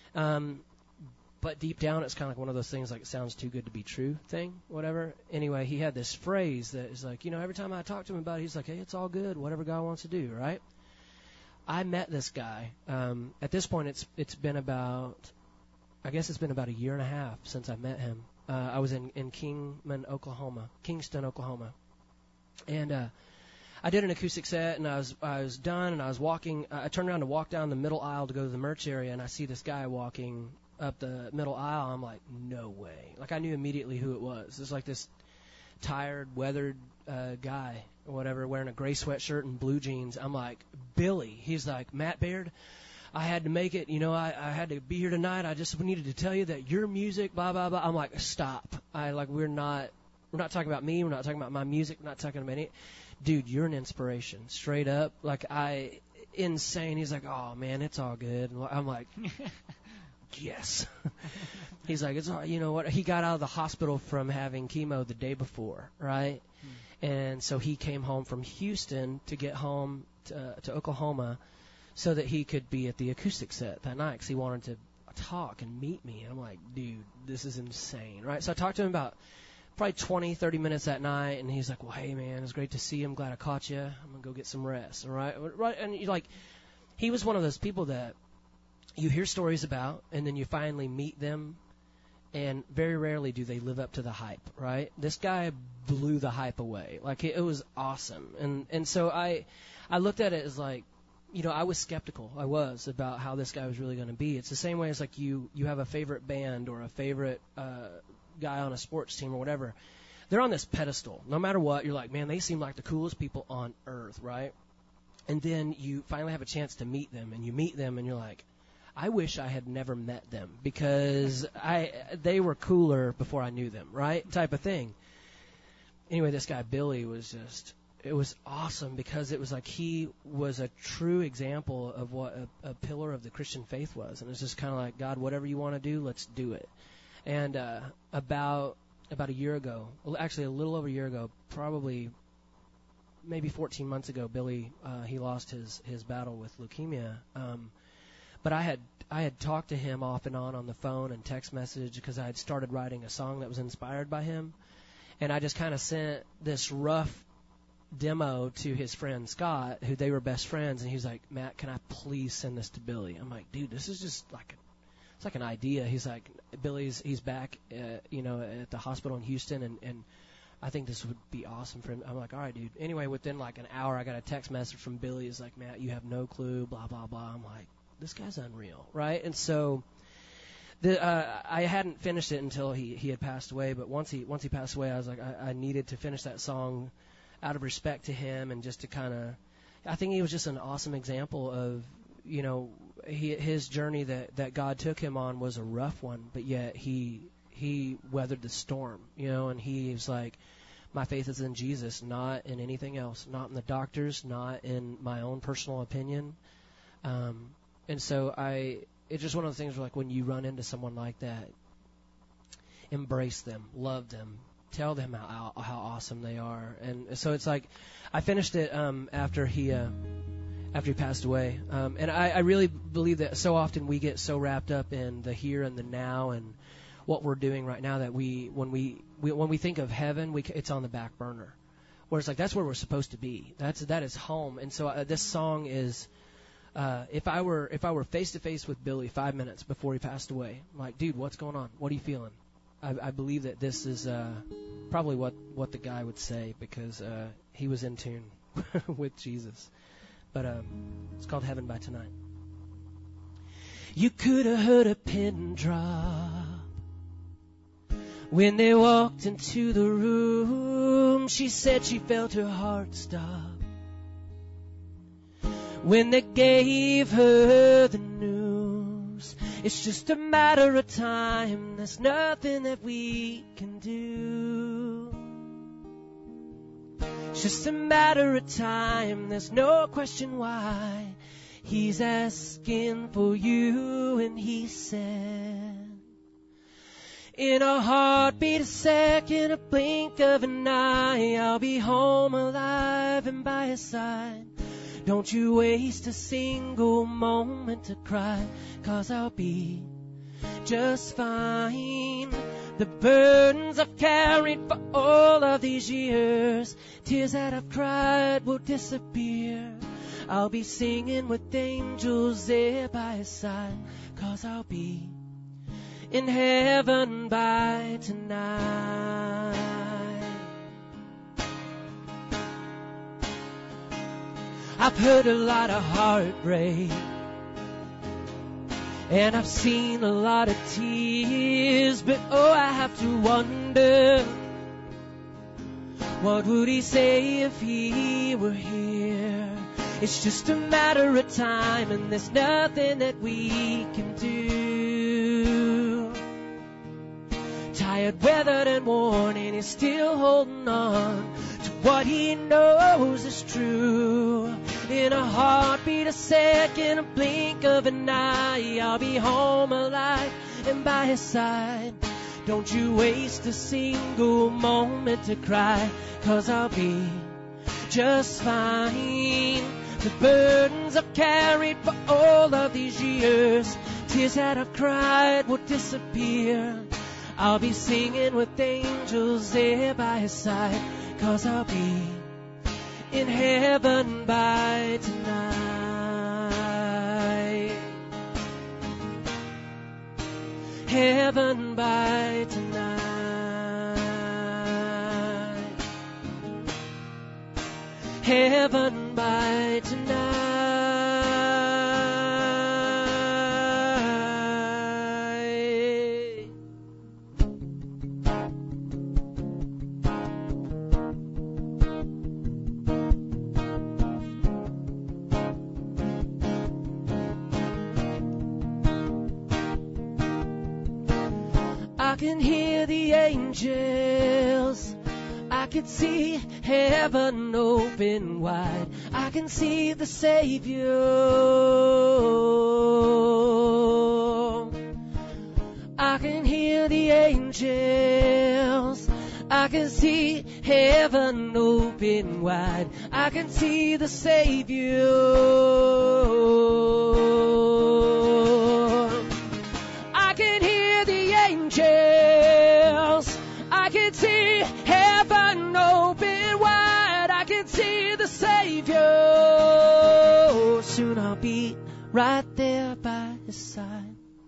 But deep down, it's kind of like one of those things, like, it sounds too good to be true thing, whatever. Anyway, he had this phrase that is like, every time I talk to him about it, he's like, hey, it's all good, whatever God wants to do, right? I met this guy. At this point, it's been about a year and a half since I met him. I was in Kingston, Oklahoma. And I did an acoustic set, and I was done, and I was walking. I turned around to walk down the middle aisle to go to the merch area, and I see this guy walking up the middle aisle. I'm like, no way. Like, I knew immediately who it was. It was like this tired, weathered guy or whatever, wearing a gray sweatshirt and blue jeans. I'm like, Billy. He's like, Matt Baird, I had to make it. I had to be here tonight. I just needed to tell you that your music, blah, blah, blah. I'm like, stop. We're not talking about me. We're not talking about my music. We're not talking about any. Dude, you're an inspiration. Straight up. Like, insane. He's like, oh, man, it's all good. And I'm like, yes. He's like, it's all, you know what? He got out of the hospital from having chemo the day before, right? And so he came home from Houston to get home to Oklahoma so that he could be at the acoustic set that night, because he wanted to talk and meet me. And I'm like, dude, this is insane, right? So I talked to him about probably 20, 30 minutes that night, and he's like, well, hey, man, it's great to see you. I'm glad I caught you. I'm going to go get some rest, all right? And he was one of those people that you hear stories about, and then you finally meet them, and very rarely do they live up to the hype, right? This guy blew the hype away. Like, it was awesome. And so I looked at it as like, I was skeptical. I was about how this guy was really going to be. It's the same way as like you have a favorite band or a favorite guy on a sports team or whatever. They're on this pedestal. No matter what, you're like, man, they seem like the coolest people on earth, right? And then you finally have a chance to meet them, and you meet them, and you're like, I wish I had never met them, because they were cooler before I knew them, right? Type of thing. Anyway, this guy Billy was it was awesome, because it was like he was a true example of what a pillar of the Christian faith was. And it's just kind of like, God, whatever you want to do, let's do it. And about a year ago, actually a little over a year ago, probably maybe 14 months ago, Billy, he lost his battle with leukemia. But I had talked to him off and on the phone and text message, because I had started writing a song that was inspired by him. And I just kind of sent this rough demo to his friend Scott, who they were best friends, and he's like, Matt, can I please send this to Billy? I'm like, dude, this is just like it's like an idea. He's like, he's back at the hospital in Houston, and I think this would be awesome for him. I'm like, all right, dude. Anyway, within like an hour, I got a text message from Billy. He's like, Matt, you have no clue, blah, blah, blah. I'm like, this guy's unreal, right? And so I hadn't finished it until he had passed away, but once he passed away, I was like, I needed to finish that song out of respect to him, and just to kind of, I think he was just an awesome example of, his journey that God took him on was a rough one, but yet he weathered the storm, and he was like, my faith is in Jesus, not in anything else, not in the doctors, not in my own personal opinion. And so it's just one of the things where, like, when you run into someone like that, embrace them, love them, tell them how awesome they are. And so it's like, I finished it after he passed away. And I really believe that so often we get so wrapped up in the here and the now and what we're doing right now that when we think of heaven, it's on the back burner. Where it's like, that's where we're supposed to be. That is home. And so this song is, if I were face to face with Billy 5 minutes before he passed away, I'm like, dude, what's going on? What are you feeling? I believe that this is probably what the guy would say, because he was in tune with Jesus. But it's called Heaven by Tonight. You could have heard a pin drop when they walked into the room. She said she felt her heart stop when they gave her the news. It's just a matter of time. There's nothing that we can do. It's just a matter of time. There's no question why. He's asking for you, and he said, in a heartbeat, a second, a blink of an eye, I'll be home alive and by his side. Don't you waste a single moment to cry, 'cause I'll be just fine. The burdens I've carried for all of these years, tears that I've cried will disappear. I'll be singing with angels there by his side, 'cause I'll be in heaven by tonight. I've heard a lot of heartbreak, and I've seen a lot of tears, but oh, I have to wonder, what would he say if he were here? It's just a matter of time, and there's nothing that we can do. Tired, weathered, and worn, and he's still holding on to what he knows is true. In a heartbeat, a second, a blink of an eye, I'll be home alive and by his side. Don't you waste a single moment to cry, 'cause I'll be just fine. The burdens I've carried for all of these years, tears that I've cried will disappear. I'll be singing with angels there by his side, 'cause I'll be in heaven by tonight. Heaven by tonight. Heaven by tonight. I can hear the angels. I can see heaven open wide. I can see the Savior. I can hear the angels. I can see heaven open wide. I can see the Savior. I can hear the angels. I can see heaven open wide. I can see the Savior. Soon I'll be right there by his side.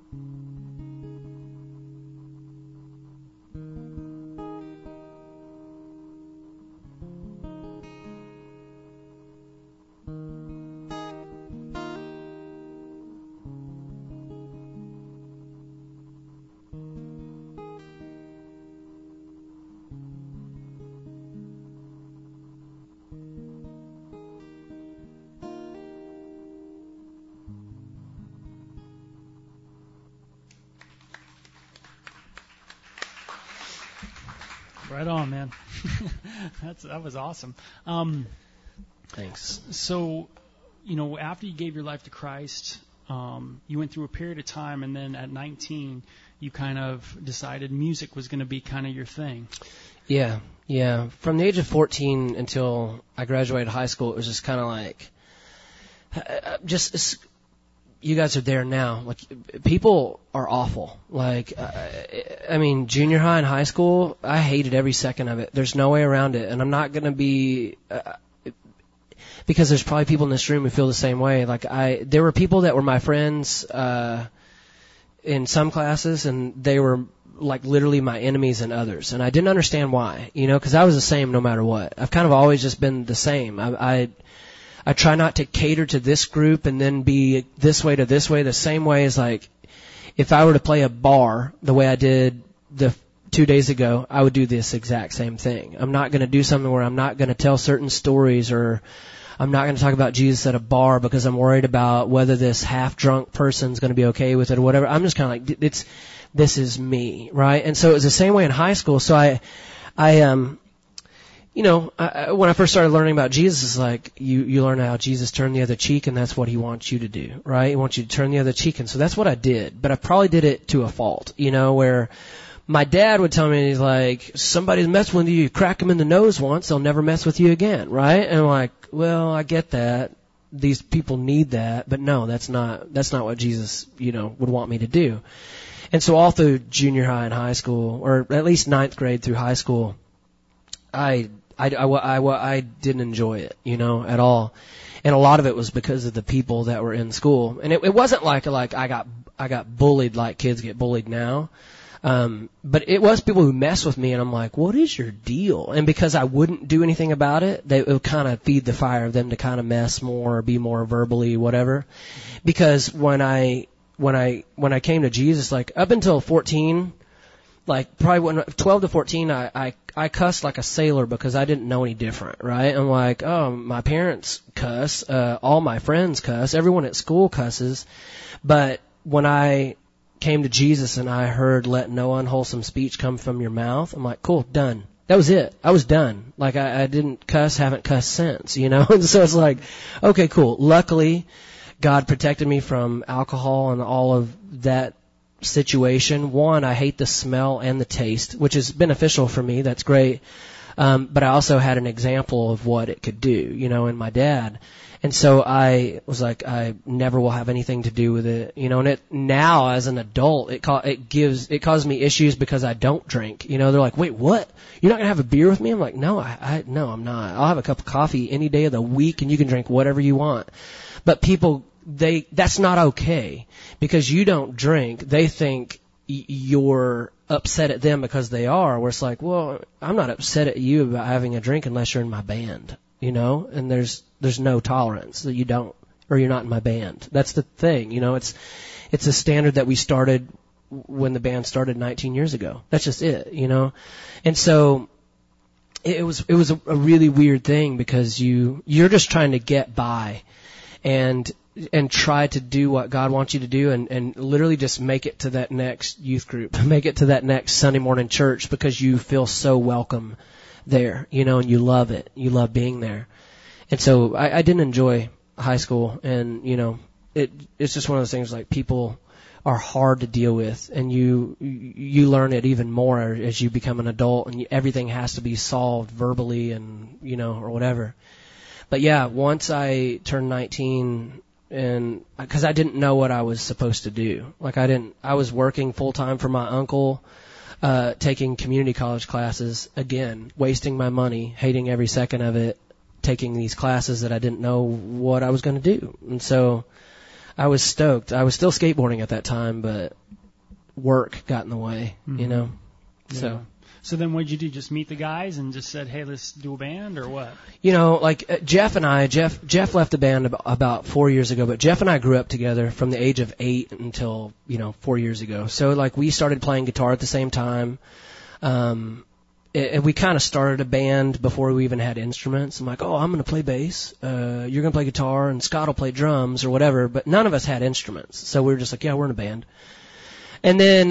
Right on, man. That was awesome. Thanks. So, after you gave your life to Christ, you went through a period of time, and then at 19, you kind of decided music was going to be kind of your thing. Yeah. From the age of 14 until I graduated high school, it was just kind of like, you guys are there now. Like, people are awful. Like, junior high and high school, I hated every second of it. There's no way around it. And I'm not going to be, because there's probably people in this room who feel the same way. Like, there were people that were my friends, in some classes, and they were like literally my enemies in others. And I didn't understand why, because I was the same no matter what. I've kind of always just been the same. I try not to cater to this group and then be this way to this way. The same way as, like, if I were to play a bar the way I did the 2 days ago, I would do this exact same thing. I'm not going to do something where I'm not going to tell certain stories, or I'm not going to talk about Jesus at a bar because I'm worried about whether this half-drunk person's going to be okay with it or whatever. I'm just kind of like, this is me, right? And so it was the same way in high school. So when I first started learning about Jesus, it's like you learn how Jesus turned the other cheek, and that's what he wants you to do, right? He wants you to turn the other cheek, and so that's what I did. But I probably did it to a fault, where my dad would tell me, he's like, somebody's messing with you crack them in the nose once, they'll never mess with you again, right? And I'm like, well, I get that. These people need that, but no, that's not what Jesus, would want me to do. And so all through junior high and high school, or at least ninth grade through high school, I didn't enjoy it, at all. And a lot of it was because of the people that were in school. And it wasn't like I got bullied like kids get bullied now. But it was people who mess with me, and I'm like, what is your deal? And because I wouldn't do anything about it, it would kind of feed the fire of them to kind of mess more or be more verbally whatever. Because when I came to Jesus, like up until 14, like probably when 12 to 14, I cussed like a sailor because I didn't know any different, right? I'm like, oh, my parents cuss, all my friends cuss, everyone at school cusses. But when I came to Jesus and I heard, let no unwholesome speech come from your mouth, I'm like, cool, done. That was it. I was done. Like I didn't cuss, haven't cussed since, And so it's like, okay, cool. Luckily, God protected me from alcohol and all of that situation. One, I hate the smell and the taste, which is beneficial for me. That's great. But I also had an example of what it could do, in my dad. And so I was like, I never will have anything to do with it, and it now as an adult, it causes me issues because I don't drink, they're like, wait, what? You're not going to have a beer with me? I'm like, no, no, I'm not. I'll have a cup of coffee any day of the week and you can drink whatever you want. But people, that's not okay because you don't drink. They think you're upset at them because they are, where it's like, well, I'm not upset at you about having a drink unless you're in my band, and there's no tolerance that you don't, or you're not in my band. That's the thing, it's a standard that we started when the band started 19 years ago. That's just it, and so it was a really weird thing because you're just trying to get by and try to do what God wants you to do and literally just make it to that next youth group, make it to that next Sunday morning church because you feel so welcome there, and you love it. You love being there. And so I didn't enjoy high school, and, it's just one of those things like people are hard to deal with, and you learn it even more as you become an adult, and everything has to be solved verbally and, or whatever. But yeah, once I turned 19, and because I didn't know what I was supposed to do. Like I was working full time for my uncle, taking community college classes, again, wasting my money, hating every second of it, taking these classes that I didn't know what I was going to do. And so I was stoked. I was still skateboarding at that time, but work got in the way, Yeah. So then what did you do? Just meet the guys and just said, hey, let's do a band, or what? Jeff and I, Jeff left the band about 4 years ago, but Jeff and I grew up together from the age of 8 until, 4 years ago. So we started playing guitar at the same time. We kind of started a band before we even had instruments. I'm like, oh, I'm going to play bass. You're going to play guitar and Scott will play drums or whatever, but none of us had instruments. So we were just like, yeah, we're in a band. And then,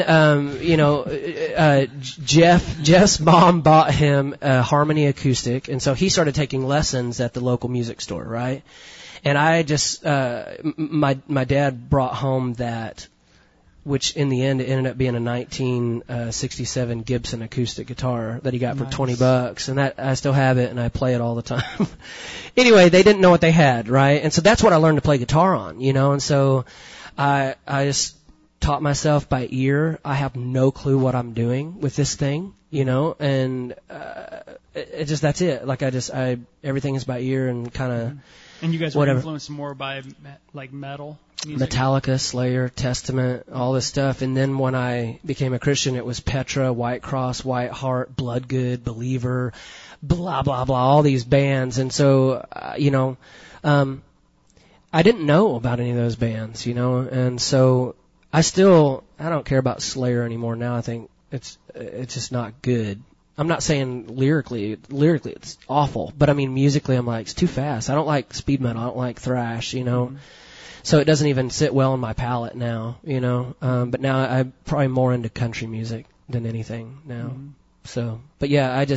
Jeff's mom bought him a Harmony acoustic, and so he started taking lessons at the local music store, right? And I just, my dad brought home that, which in the end it ended up being a 1967 Gibson acoustic guitar that he got for $20, and that I still have it and I play it all the time. Anyway, they didn't know what they had, right? And so that's what I learned to play guitar on, and so I just taught myself by ear. I have no clue what I'm doing with this thing, and that's it. Like everything is by ear and kind of. And you guys were influenced more by like metal music? Metallica, Slayer, Testament, all this stuff. And then when I became a Christian, it was Petra, White Cross, White Heart, Bloodgood, Believer, blah blah blah, all these bands. And so I didn't know about any of those bands, and so. I don't care about Slayer anymore now. I think it's just not good. I'm not saying lyrically it's awful, but I mean musically I'm like, it's too fast. I don't like speed metal. I don't like thrash, you know. So it doesn't even sit well in my palate now, you know. But now I'm probably more into country music than anything now. So, but yeah, it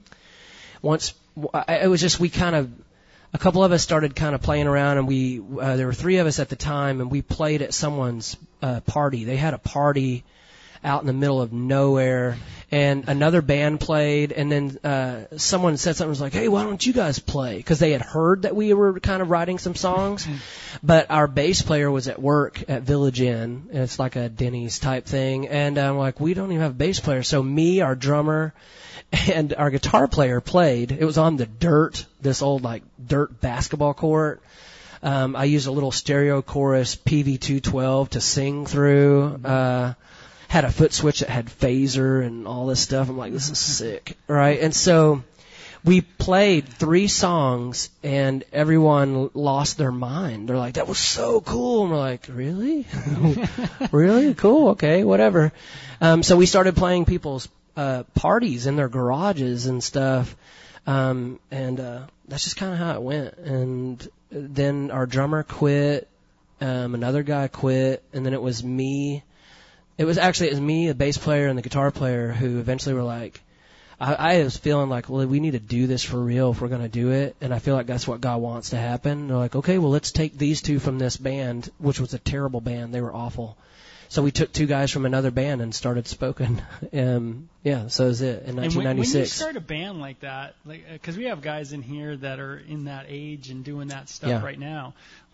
was just, a couple of us started kind of playing around, and there were 3 of us at the time, and we played at someone's party. They had a party out in the middle of nowhere, and another band played, and then someone said something, was like, hey, why don't you guys play? Because they had heard that we were kind of writing some songs, but our bass player was at work at Village Inn. It's like a Denny's type thing, and I'm like, we don't even have a bass player. So me, our drummer, and our guitar player played. It was on the dirt, this old like dirt basketball court. I used a little stereo chorus PV212 to sing through. Had a foot switch that had phaser and all this stuff. I'm like, this is sick, right? And so we played 3 songs, and everyone lost their mind. They're like, that was so cool. And we're like, really? Really? Cool. Okay, whatever. So we started playing people's parties in their garages and stuff. And that's just kind of how it went. And then our drummer quit. Another guy quit. And then it was me. It was me, the bass player, and the guitar player who eventually were like, I was feeling like, well, we need to do this for real if we're going to do it. And I feel like that's what God wants to happen. And they're like, okay, well, let's take these 2 from this band, which was a terrible band. They were awful. So we took 2 guys from another band and started Spoken. So it was it in 1996. And when you start a band like that, because we have guys in here that are in that age and doing that stuff right now,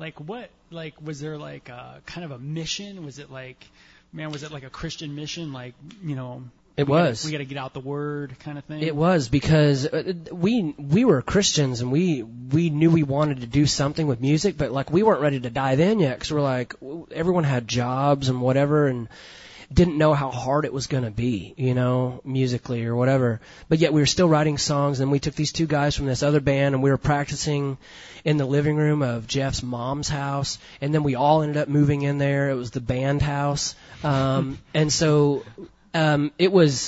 was there like kind of a mission? Was it like a Christian mission, like, you know? It was. We got to get out the word kind of thing. It was, because we were Christians, and we knew we wanted to do something with music, but like we weren't ready to dive in yet, because we're like, everyone had jobs and whatever, and didn't know how hard it was going to be, you know, musically or whatever. But yet we were still writing songs, and we took these 2 guys from this other band, and we were practicing in the living room of Jeff's mom's house, and then we all ended up moving in there. It was the band house. And so it was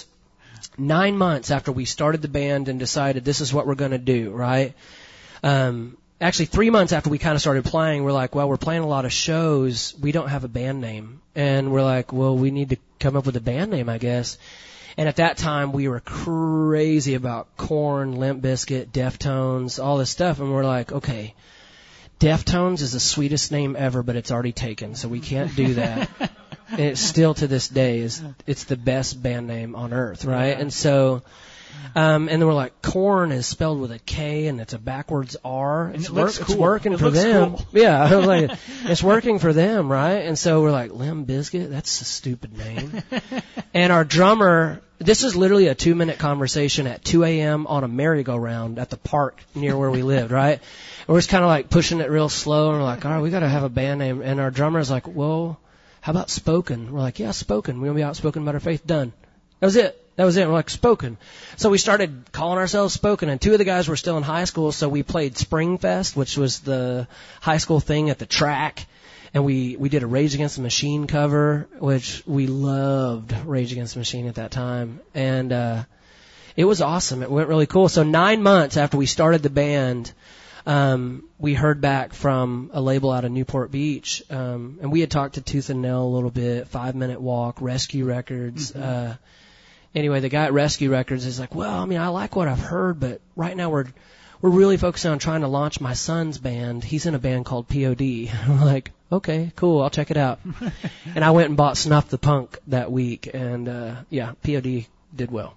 9 months after we started the band and decided this is what we're going to do, right? Actually, 3 months after we kind of started playing, we're like, well, we're playing a lot of shows. We don't have a band name. And we're like, well, we need to come up with a band name, I guess. And at that time, we were crazy about Korn, Limp Bizkit, Deftones, all this stuff. And we're like, okay, Deftones is the sweetest name ever, but it's already taken, so we can't do that. And it's still to this day it's the best band name on earth, right? Yeah. And so, and then we're like, Korn is spelled with a K and it's a backwards R. And it's working for them. Cool. Yeah, I was like, it's working for them, right? And so we're like, Limp Bizkit, that's a stupid name. And our drummer, this is literally a 2-minute conversation at 2 a.m. on a merry-go-round at the park near where we lived, right? And we're just kind of like pushing it real slow, and we're like, all right, we got to have a band name. And our drummer's like, well, how about Spoken? We're like, yeah, Spoken. We're going to be outspoken about our faith. Done. That was it. We're like, Spoken. So we started calling ourselves Spoken, and 2 of the guys were still in high school, so we played Springfest, which was the high school thing at the track. And we did a Rage Against the Machine cover, which we loved Rage Against the Machine at that time. And it was awesome. It went really cool. So 9 months after we started the band, we heard back from a label out of Newport Beach. And we had talked to Tooth and Nail a little bit, 5 Minute Walk, Rescue Records. Mm-hmm. Anyway, the guy at Rescue Records is like, well, I mean, I like what I've heard, but right now we're really focusing on trying to launch my son's band. He's in a band called POD. I'm like, okay, cool, I'll check it out. And I went and bought Snuff the Punk that week, and POD did well.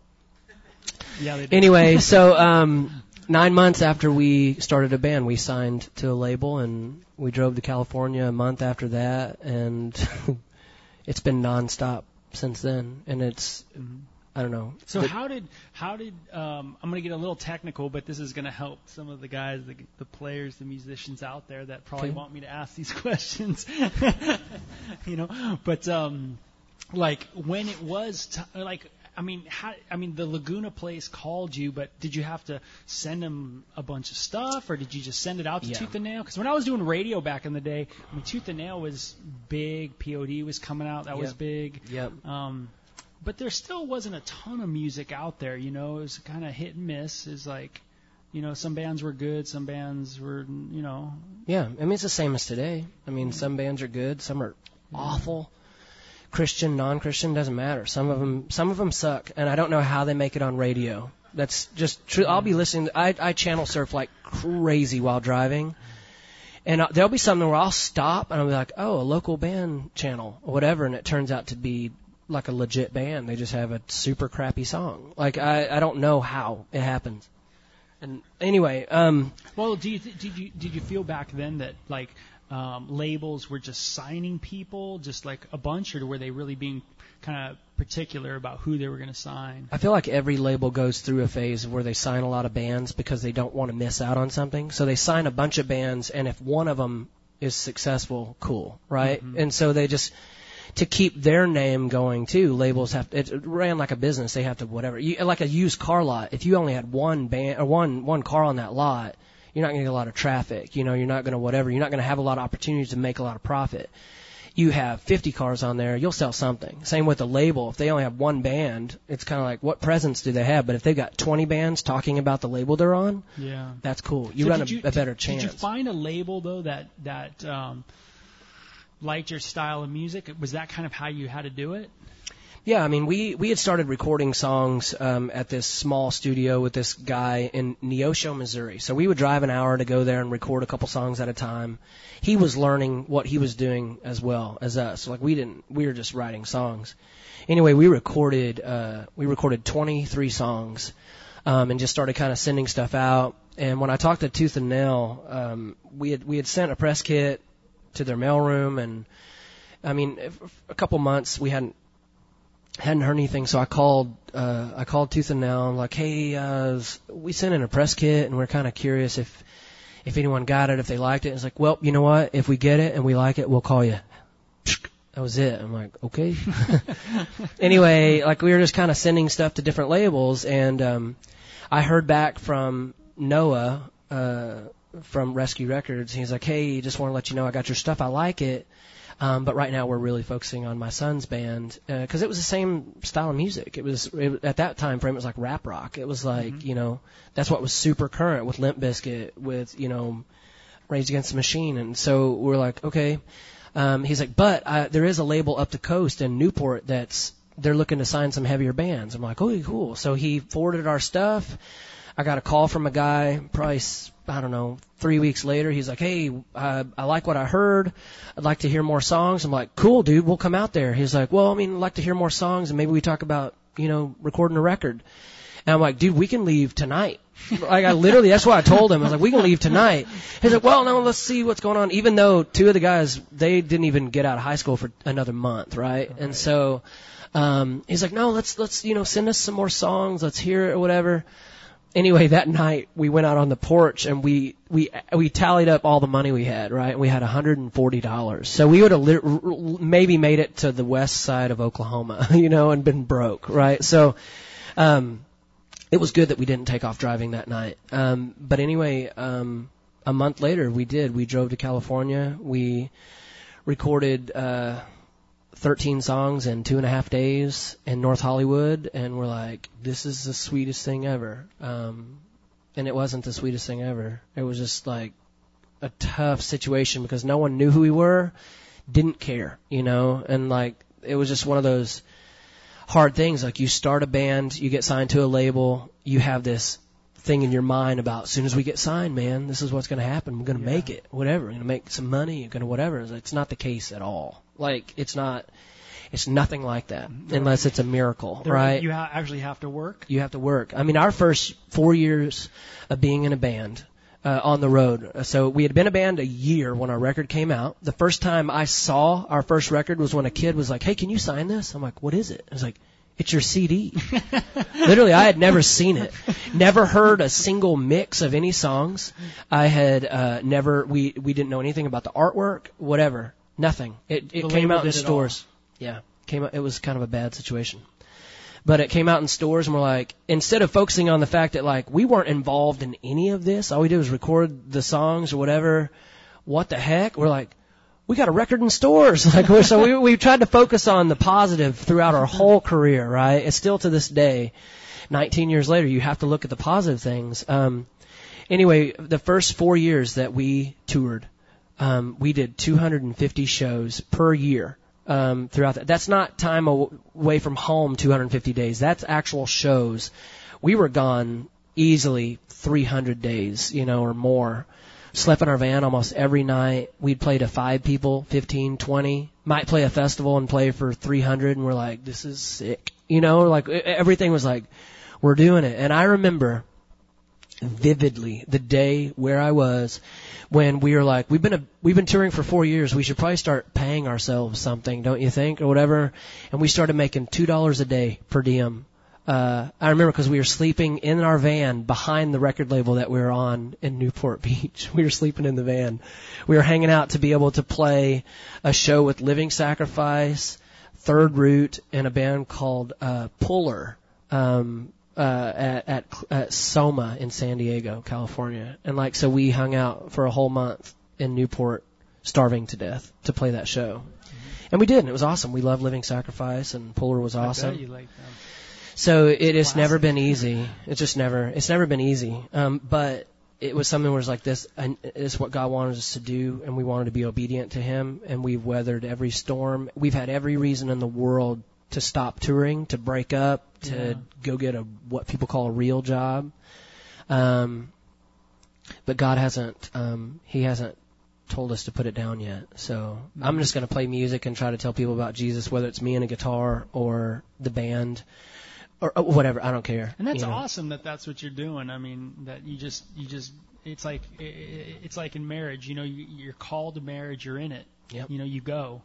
Yeah, they did. Anyway, so 9 months after we started a band, we signed to a label, and we drove to California a month after that, and it's been nonstop since then. And it's, I don't know. So how did I'm going to get a little technical, but this is going to help some of the guys, the players, the musicians out there that probably want me to ask these questions. You know, but like when it was the Laguna place called you, but did you have to send them a bunch of stuff, or did you just send it out to Tooth and Nail? Because when I was doing radio back in the day, I mean, Tooth and Nail was big, POD was coming out, that was big. Yep. but there still wasn't a ton of music out there. You know, it was kind of hit and miss. It's like, you know, some bands were good, some bands were, you know. Yeah, I mean, it's the same as today. I mean, some bands are good, some are awful. Christian, non-Christian, doesn't matter. Some of them suck, and I don't know how they make it on radio. That's just true. I'll be listening. I channel surf like crazy while driving, and there'll be something where I'll stop and I'll be like, oh, a local band channel or whatever, and it turns out to be like a legit band. They just have a super crappy song. Like I don't know how it happens. And anyway, well, did you feel back then that like labels were just signing people just like a bunch, or were they really being kind of particular about who they were going to sign? I feel like every label goes through a phase where they sign a lot of bands because they don't want to miss out on something. So they sign a bunch of bands, and if one of them is successful, cool, right? Mm-hmm. And so they just, to keep their name going too, labels have, it ran like a business. They have to whatever, like a used car lot. If you only had one band or one car on that lot, you're not going to get a lot of traffic. You know, you're not going to whatever. You're not going to have a lot of opportunities to make a lot of profit. You have 50 cars on there, you'll sell something. Same with the label. If they only have one band, it's kind of like, what presence do they have? But if they've got 20 bands talking about the label they're on, yeah, that's cool. You run a better chance. Did you find a label though that liked your style of music? Was that kind of how you had to do it? Yeah, I mean, we had started recording songs at this small studio with this guy in Neosho, Missouri. So we would drive an hour to go there and record a couple songs at a time. He was learning what he was doing as well as us. Like we were just writing songs. Anyway, we recorded 23 songs and just started kind of sending stuff out. And when I talked to Tooth and Nail, we had sent a press kit to their mailroom, and I mean, a couple months we hadn't heard anything, so I called Tooth and Nail. I'm like, hey, we sent in a press kit, and we're kind of curious if anyone got it, if they liked it. It's like, well, you know what? If we get it and we like it, we'll call you. That was it. I'm like, okay. Anyway, like we were just kind of sending stuff to different labels, and I heard back from Noah from Rescue Records. He's like, hey, just want to let you know I got your stuff. I like it. But right now we're really focusing on my son's band, because it was the same style of music. It was at that time frame, it was like rap rock. It was like, you know, that's what was super current with Limp Bizkit, with, you know, Rage Against the Machine. And so we're like, okay. He's like, but there is a label up the coast in Newport they're looking to sign some heavier bands. I'm like, okay, cool. So he forwarded our stuff. I got a call from a guy, probably, I don't know, 3 weeks later. He's like, hey, I like what I heard. I'd like to hear more songs. I'm like, cool, dude, we'll come out there. He's like, well, I mean, I'd like to hear more songs, and maybe we talk about, you know, recording a record. And I'm like, dude, we can leave tonight. Like, that's what I told him. I was like, we can leave tonight. He's like, well, no, let's see what's going on. Even though two of the guys, they didn't even get out of high school for another month, right? And so he's like, no, let's you know, send us some more songs. Let's hear it or whatever. Anyway, that night we went out on the porch and we tallied up all the money we had, right? We had $140. So we would have maybe made it to the west side of Oklahoma, you know, and been broke, right? So, it was good that we didn't take off driving that night. But anyway, a month later we drove to California. We recorded, 13 songs in 2.5 days in North Hollywood, and we're like, this is the sweetest thing ever. And it wasn't the sweetest thing ever. It was just like a tough situation because no one knew who we were, didn't care, you know, and like it was just one of those hard things. Like you start a band, you get signed to a label, you have this thing in your mind about as soon as we get signed, man, this is what's going to happen. We're going to make it, whatever. We're going to make some money, you're going to whatever. It's not the case at all. Like, it's nothing like that unless it's a miracle, right? You actually have to work? You have to work. I mean, our first 4 years of being in a band, on the road. So we had been a band a year when our record came out. The first time I saw our first record was when a kid was like, hey, can you sign this? I'm like, what is it? I was like, it's your CD. Literally, I had never seen it. Never heard a single mix of any songs. I had we didn't know anything about the artwork, whatever. Nothing. It came out in stores. Yeah, it was kind of a bad situation. But it came out in stores, and we're like, instead of focusing on the fact that like we weren't involved in any of this, all we did was record the songs or whatever. What the heck? We're like, we got a record in stores. Like, so we tried to focus on the positive throughout our whole career, right? It's still to this day, 19 years later, you have to look at the positive things. Anyway, the first 4 years that we toured, we did 250 shows per year. Throughout that. That's not time away from home 250 days. That's actual shows. We were gone easily 300 days, or more. Slept in our van almost every night. We'd play to 5 people, 15, 20. Might play a festival and play for 300, and we're like, this is sick. Like everything was like, we're doing it. And I remember vividly the day where I was when we were like, we've been touring for 4 years. We should probably start paying ourselves something, don't you think, or whatever. And we started making $2 a day per diem. I remember because we were sleeping in our van behind the record label that we were on in Newport Beach. We were sleeping in the van. We were hanging out to be able to play a show with Living Sacrifice, Third Root, and a band called Puller. At Soma in San Diego, California. And so we hung out for a whole month in Newport, starving to death to play that show. Mm-hmm. And we did, and it was awesome. We loved Living Sacrifice, and Puller was awesome. I bet you liked them. So it has never been easy. It's never been easy. But it was something where it's like this, and it's what God wanted us to do, and we wanted to be obedient to Him, and we've weathered every storm. We've had every reason in the world to stop touring, to break up, to go get what people call a real job. But God hasn't, He hasn't told us to put it down yet. So I'm just going to play music and try to tell people about Jesus, whether it's me and a guitar or the band or whatever. I don't care. And that's awesome that that's what you're doing. I mean, that you just, it's like in marriage, you're called to marriage, you're in it. Yep. You go.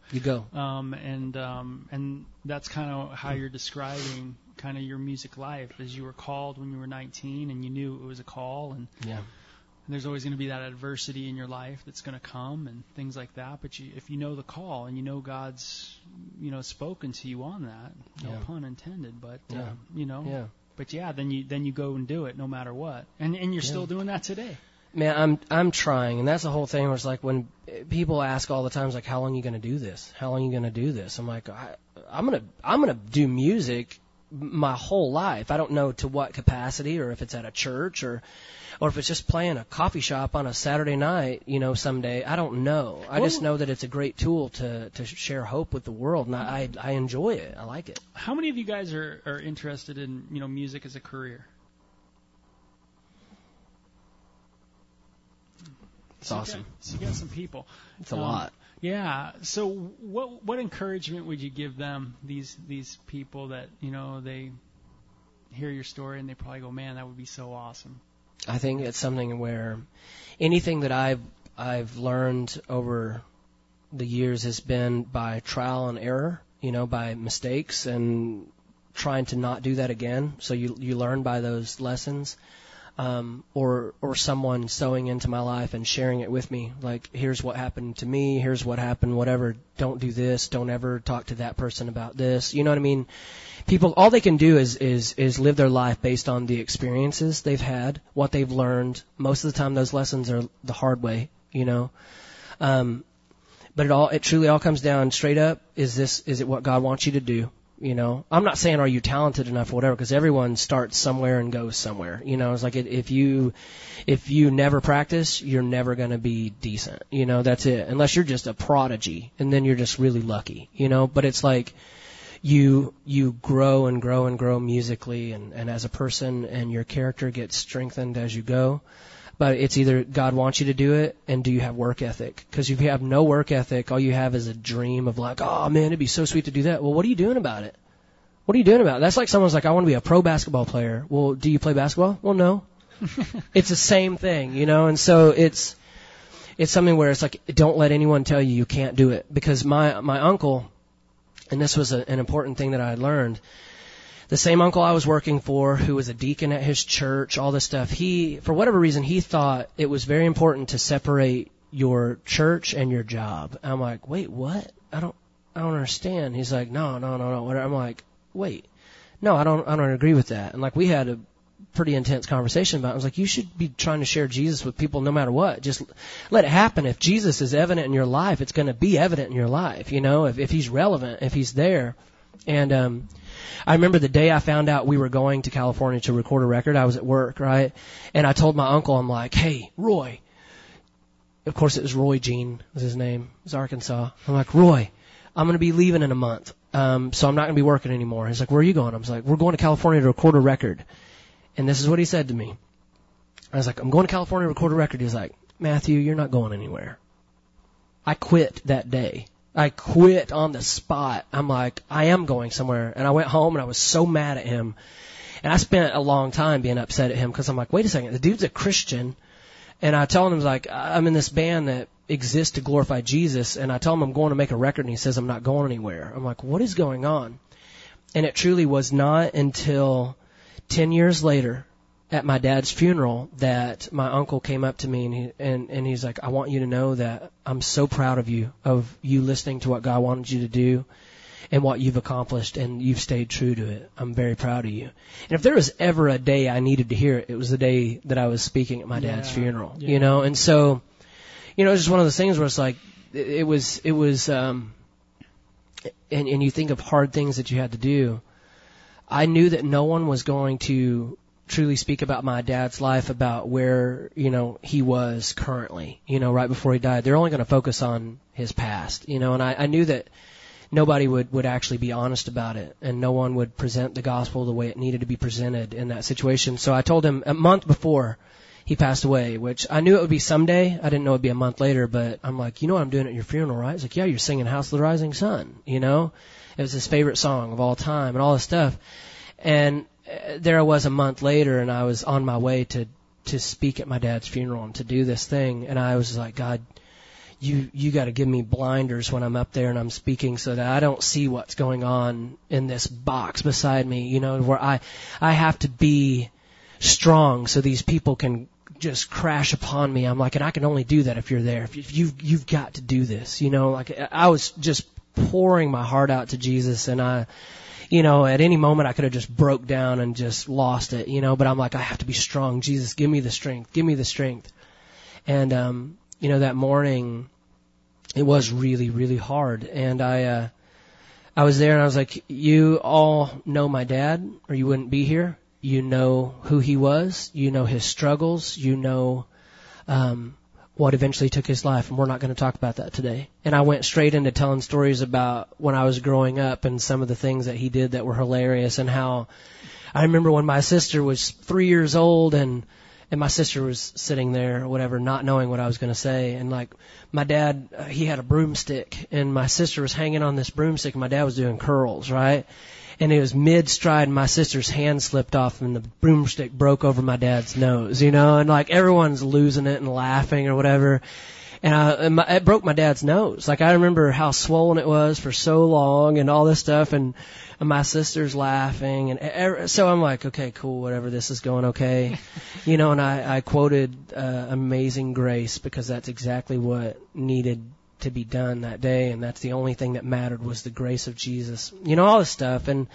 And that's kind of how you're describing kind of your music life, as you were called when you were 19 and you knew it was a call, and there's always going to be that adversity in your life that's going to come and things like that. But if you know the call and you know God's, spoken to you on that, no pun intended, but but then you go and do it no matter what, and you're still doing that today. Man, I'm trying, and that's the whole thing where it's like when people ask all the time, it's like, how long are you going to do this? How long are you going to do this? I'm like, I'm gonna do music my whole life. I don't know to what capacity, or if it's at a church, or if it's just playing a coffee shop on a Saturday night, someday. I don't know. I just know that it's a great tool to share hope with the world, and I enjoy it. I like it. How many of you guys are interested in music as a career? It's awesome. So you got some people. It's a lot. Yeah. So what encouragement would you give them, these people that, they hear your story and they probably go, man, that would be so awesome? I think it's something where anything that I've learned over the years has been by trial and error, by mistakes and trying to not do that again. So you learn by those lessons. Or someone sowing into my life and sharing it with me, like, here's what happened to me, here's what happened, whatever, don't do this, don't ever talk to that person about this, you know what I mean? People, all they can do is live their life based on the experiences they've had, what they've learned. Most of the time those lessons are the hard way, but it truly all comes down straight up, is it what God wants you to do? I'm not saying are you talented enough or whatever, because everyone starts somewhere and goes somewhere. It's like if you never practice, you're never going to be decent. That's it. Unless you're just a prodigy, and then you're just really lucky. But it's like you grow and grow and grow musically and as a person, and your character gets strengthened as you go. But it's either God wants you to do it, and do you have work ethic? Because if you have no work ethic, all you have is a dream of like, oh man, it'd be so sweet to do that. Well, what are you doing about it? What are you doing about it? That's like someone's like, I want to be a pro basketball player. Well, do you play basketball? Well, no. It's the same thing, and so it's something where it's like, don't let anyone tell you can't do it. Because my uncle, and this was an important thing that I had learned, the same uncle I was working for, who was a deacon at his church, all this stuff, he, for whatever reason, he thought it was very important to separate your church and your job. And I'm like, wait, what? I don't understand. He's like, no. I'm like, wait, no, I don't agree with that. And like, we had a pretty intense conversation about it. I was like, you should be trying to share Jesus with people no matter what. Just let it happen. If Jesus is evident in your life, it's going to be evident in your life, you know, if he's relevant, if he's there. And I remember the day I found out we were going to California to record a record, I was at work, right? And I told my uncle, I'm like, hey, Roy. Of course, it was Roy Jean was his name. It was Arkansas. I'm like, Roy, I'm going to be leaving in a month. So I'm not going to be working anymore. He's like, where are you going? I was like, we're going to California to record a record. And this is what he said to me. I was like, I'm going to California to record a record. He's like, Matthew, you're not going anywhere. I quit that day. I quit on the spot. I'm like, I am going somewhere. And I went home and I was so mad at him. And I spent a long time being upset at him because I'm like, wait a second, the dude's a Christian. And I told him, like, I'm in this band that exists to glorify Jesus. And I told him I'm going to make a record and he says I'm not going anywhere. I'm like, what is going on? And it truly was not until 10 years later at my dad's funeral that my uncle came up to me and he's like, I want you to know that I'm so proud of you listening to what God wanted you to do and what you've accomplished, and you've stayed true to it. I'm very proud of you. And if there was ever a day I needed to hear it, it was the day that I was speaking at my dad's funeral, you know? And so, you know, it's just one of those things where it's like, it was, and you think of hard things that you had to do. I knew that no one was going to truly speak about my dad's life, about where, you know, he was currently, you know, right before he died. They're only going to focus on his past, you know, and I knew that nobody would actually be honest about it, and no one would present the gospel the way it needed to be presented in that situation. So I told him a month before he passed away, which I knew it would be someday. I didn't know it would be a month later, but I'm like, you know what I'm doing at your funeral, right? He's like, yeah, you're singing House of the Rising Sun, you know? It was his favorite song of all time and all this stuff. And there I was a month later, and I was on my way to speak at my dad's funeral and to do this thing. And I was like, God, you got to give me blinders when I'm up there and I'm speaking so that I don't see what's going on in this box beside me, you know, where I have to be strong so these people can just crash upon me. I'm like, and I can only do that if you're there. If you've got to do this, you know, like I was just pouring my heart out to Jesus, and you know, at any moment I could have just broke down and just lost it, you know, but I'm like, I have to be strong. Jesus, give me the strength. Give me the strength. And, you know, that morning it was really, really hard. And I was there and I was like, you all know my dad or you wouldn't be here. You know who he was. You know his struggles. You know, what eventually took his life, and we're not going to talk about that today. And I went straight into telling stories about when I was growing up and some of the things that he did that were hilarious, and how I remember when my sister was 3 years old and my sister was sitting there or whatever, not knowing what I was going to say. And like my dad, he had a broomstick, and my sister was hanging on this broomstick, and my dad was doing curls, right? And it was mid-stride, and my sister's hand slipped off, and the broomstick broke over my dad's nose, you know, and like everyone's losing it and laughing or whatever. And it broke my dad's nose. Like I remember how swollen it was for so long and all this stuff, and my sister's laughing. And so I'm like, okay, cool, whatever, this is going okay. You know, and I quoted Amazing Grace, because that's exactly what needed to be done that day, and that's the only thing that mattered, was the grace of Jesus, you know, all this stuff. And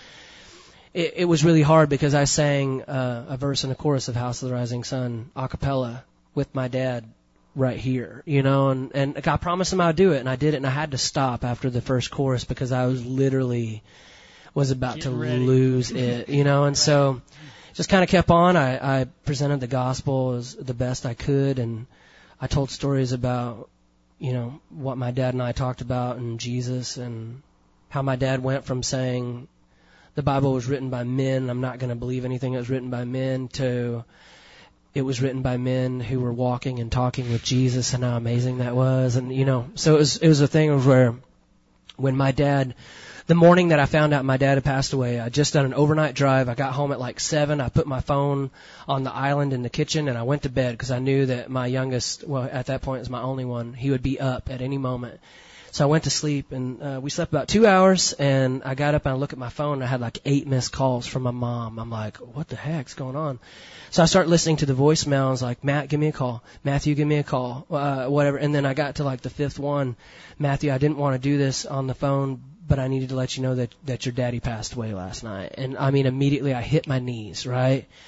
it was really hard because I sang a verse and a chorus of House of the Rising Sun a cappella with my dad right here, you know, and I promised him I'd do it, and I did it, and I had to stop after the first chorus because I was about to lose it, you know. And so just kind of kept on. I presented the gospel as the best I could, and I told stories about, you know, what my dad and I talked about and Jesus, and how my dad went from saying the Bible was written by men, I'm not going to believe anything that was written by men, to it was written by men who were walking and talking with Jesus, and how amazing that was. And, you know, so it was a thing of where when my dad, the morning that I found out my dad had passed away, I just done an overnight drive. I got home at like 7. I put my phone on the island in the kitchen, and I went to bed because I knew that my youngest, well, at that point, was my only one. He would be up at any moment. So I went to sleep, and we slept about 2 hours, and I got up and I looked at my phone, and I had like 8 missed calls from my mom. I'm like, what the heck's going on? So I started listening to the voicemail. I was like, Matt, give me a call. Matthew, give me a call. Whatever. And then I got to like the 5th one. Matthew, I didn't want to do this on the phone, but I needed to let you know that your daddy passed away last night. And I mean, immediately I hit my knees, right?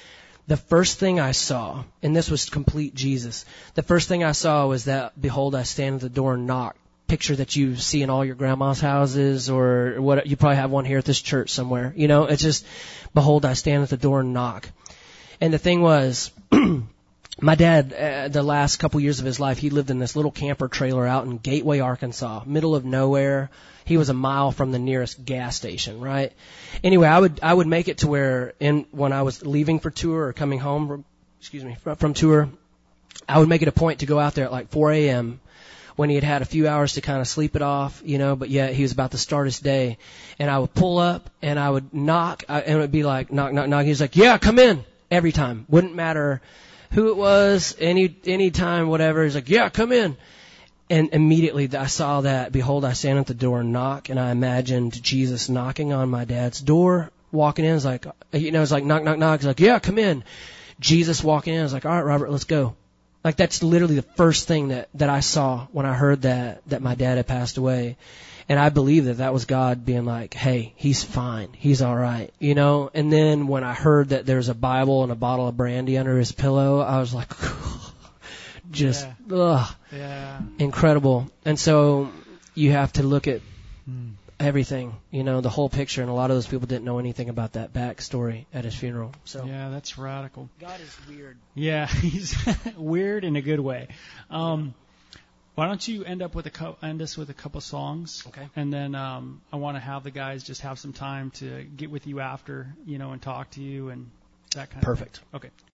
the first thing I saw, and this was complete Jesus, the first thing I saw was that, behold, I stand at the door and knock. Picture that you see in all your grandma's houses, or what, you probably have one here at this church somewhere. You know, it's just, behold, I stand at the door and knock. And the thing was, my dad, the last couple years of his life, he lived in this little camper trailer out in Gateway, Arkansas, middle of nowhere. He was a mile from the nearest gas station, right? Anyway, I would make it to where, when I was leaving for tour or coming home, from tour, I would make it a point to go out there at like 4 a.m. when he had had a few hours to kind of sleep it off, you know, but yet he was about to start his day. And I would pull up and I would knock, and it would be like, knock, knock, knock. He was like, yeah, come in, every time. Wouldn't matter who it was, any time, whatever. He's like, yeah, come in. And immediately I saw that, behold, I stand at the door and knock, and I imagined Jesus knocking on my dad's door, walking in. It's like, you know, it's like, knock, knock, knock. He's like, yeah, come in. Jesus walking in. I was like, all right, Robert, let's go. Like, that's literally the first thing that I saw when I heard that my dad had passed away. And I believe that was God being like, hey, he's fine. He's all right. You know? And then when I heard that there's a Bible and a bottle of brandy under his pillow, I was like, just, incredible. And so you have to look at everything, you know, the whole picture. And a lot of those people didn't know anything about that backstory at his funeral. So yeah, that's radical. God is weird. Yeah, he's weird in a good way. Why don't you end us with a couple songs? Okay. And then I want to have the guys just have some time to get with you after, you know, and talk to you and that kind Perfect. of thing. Okay.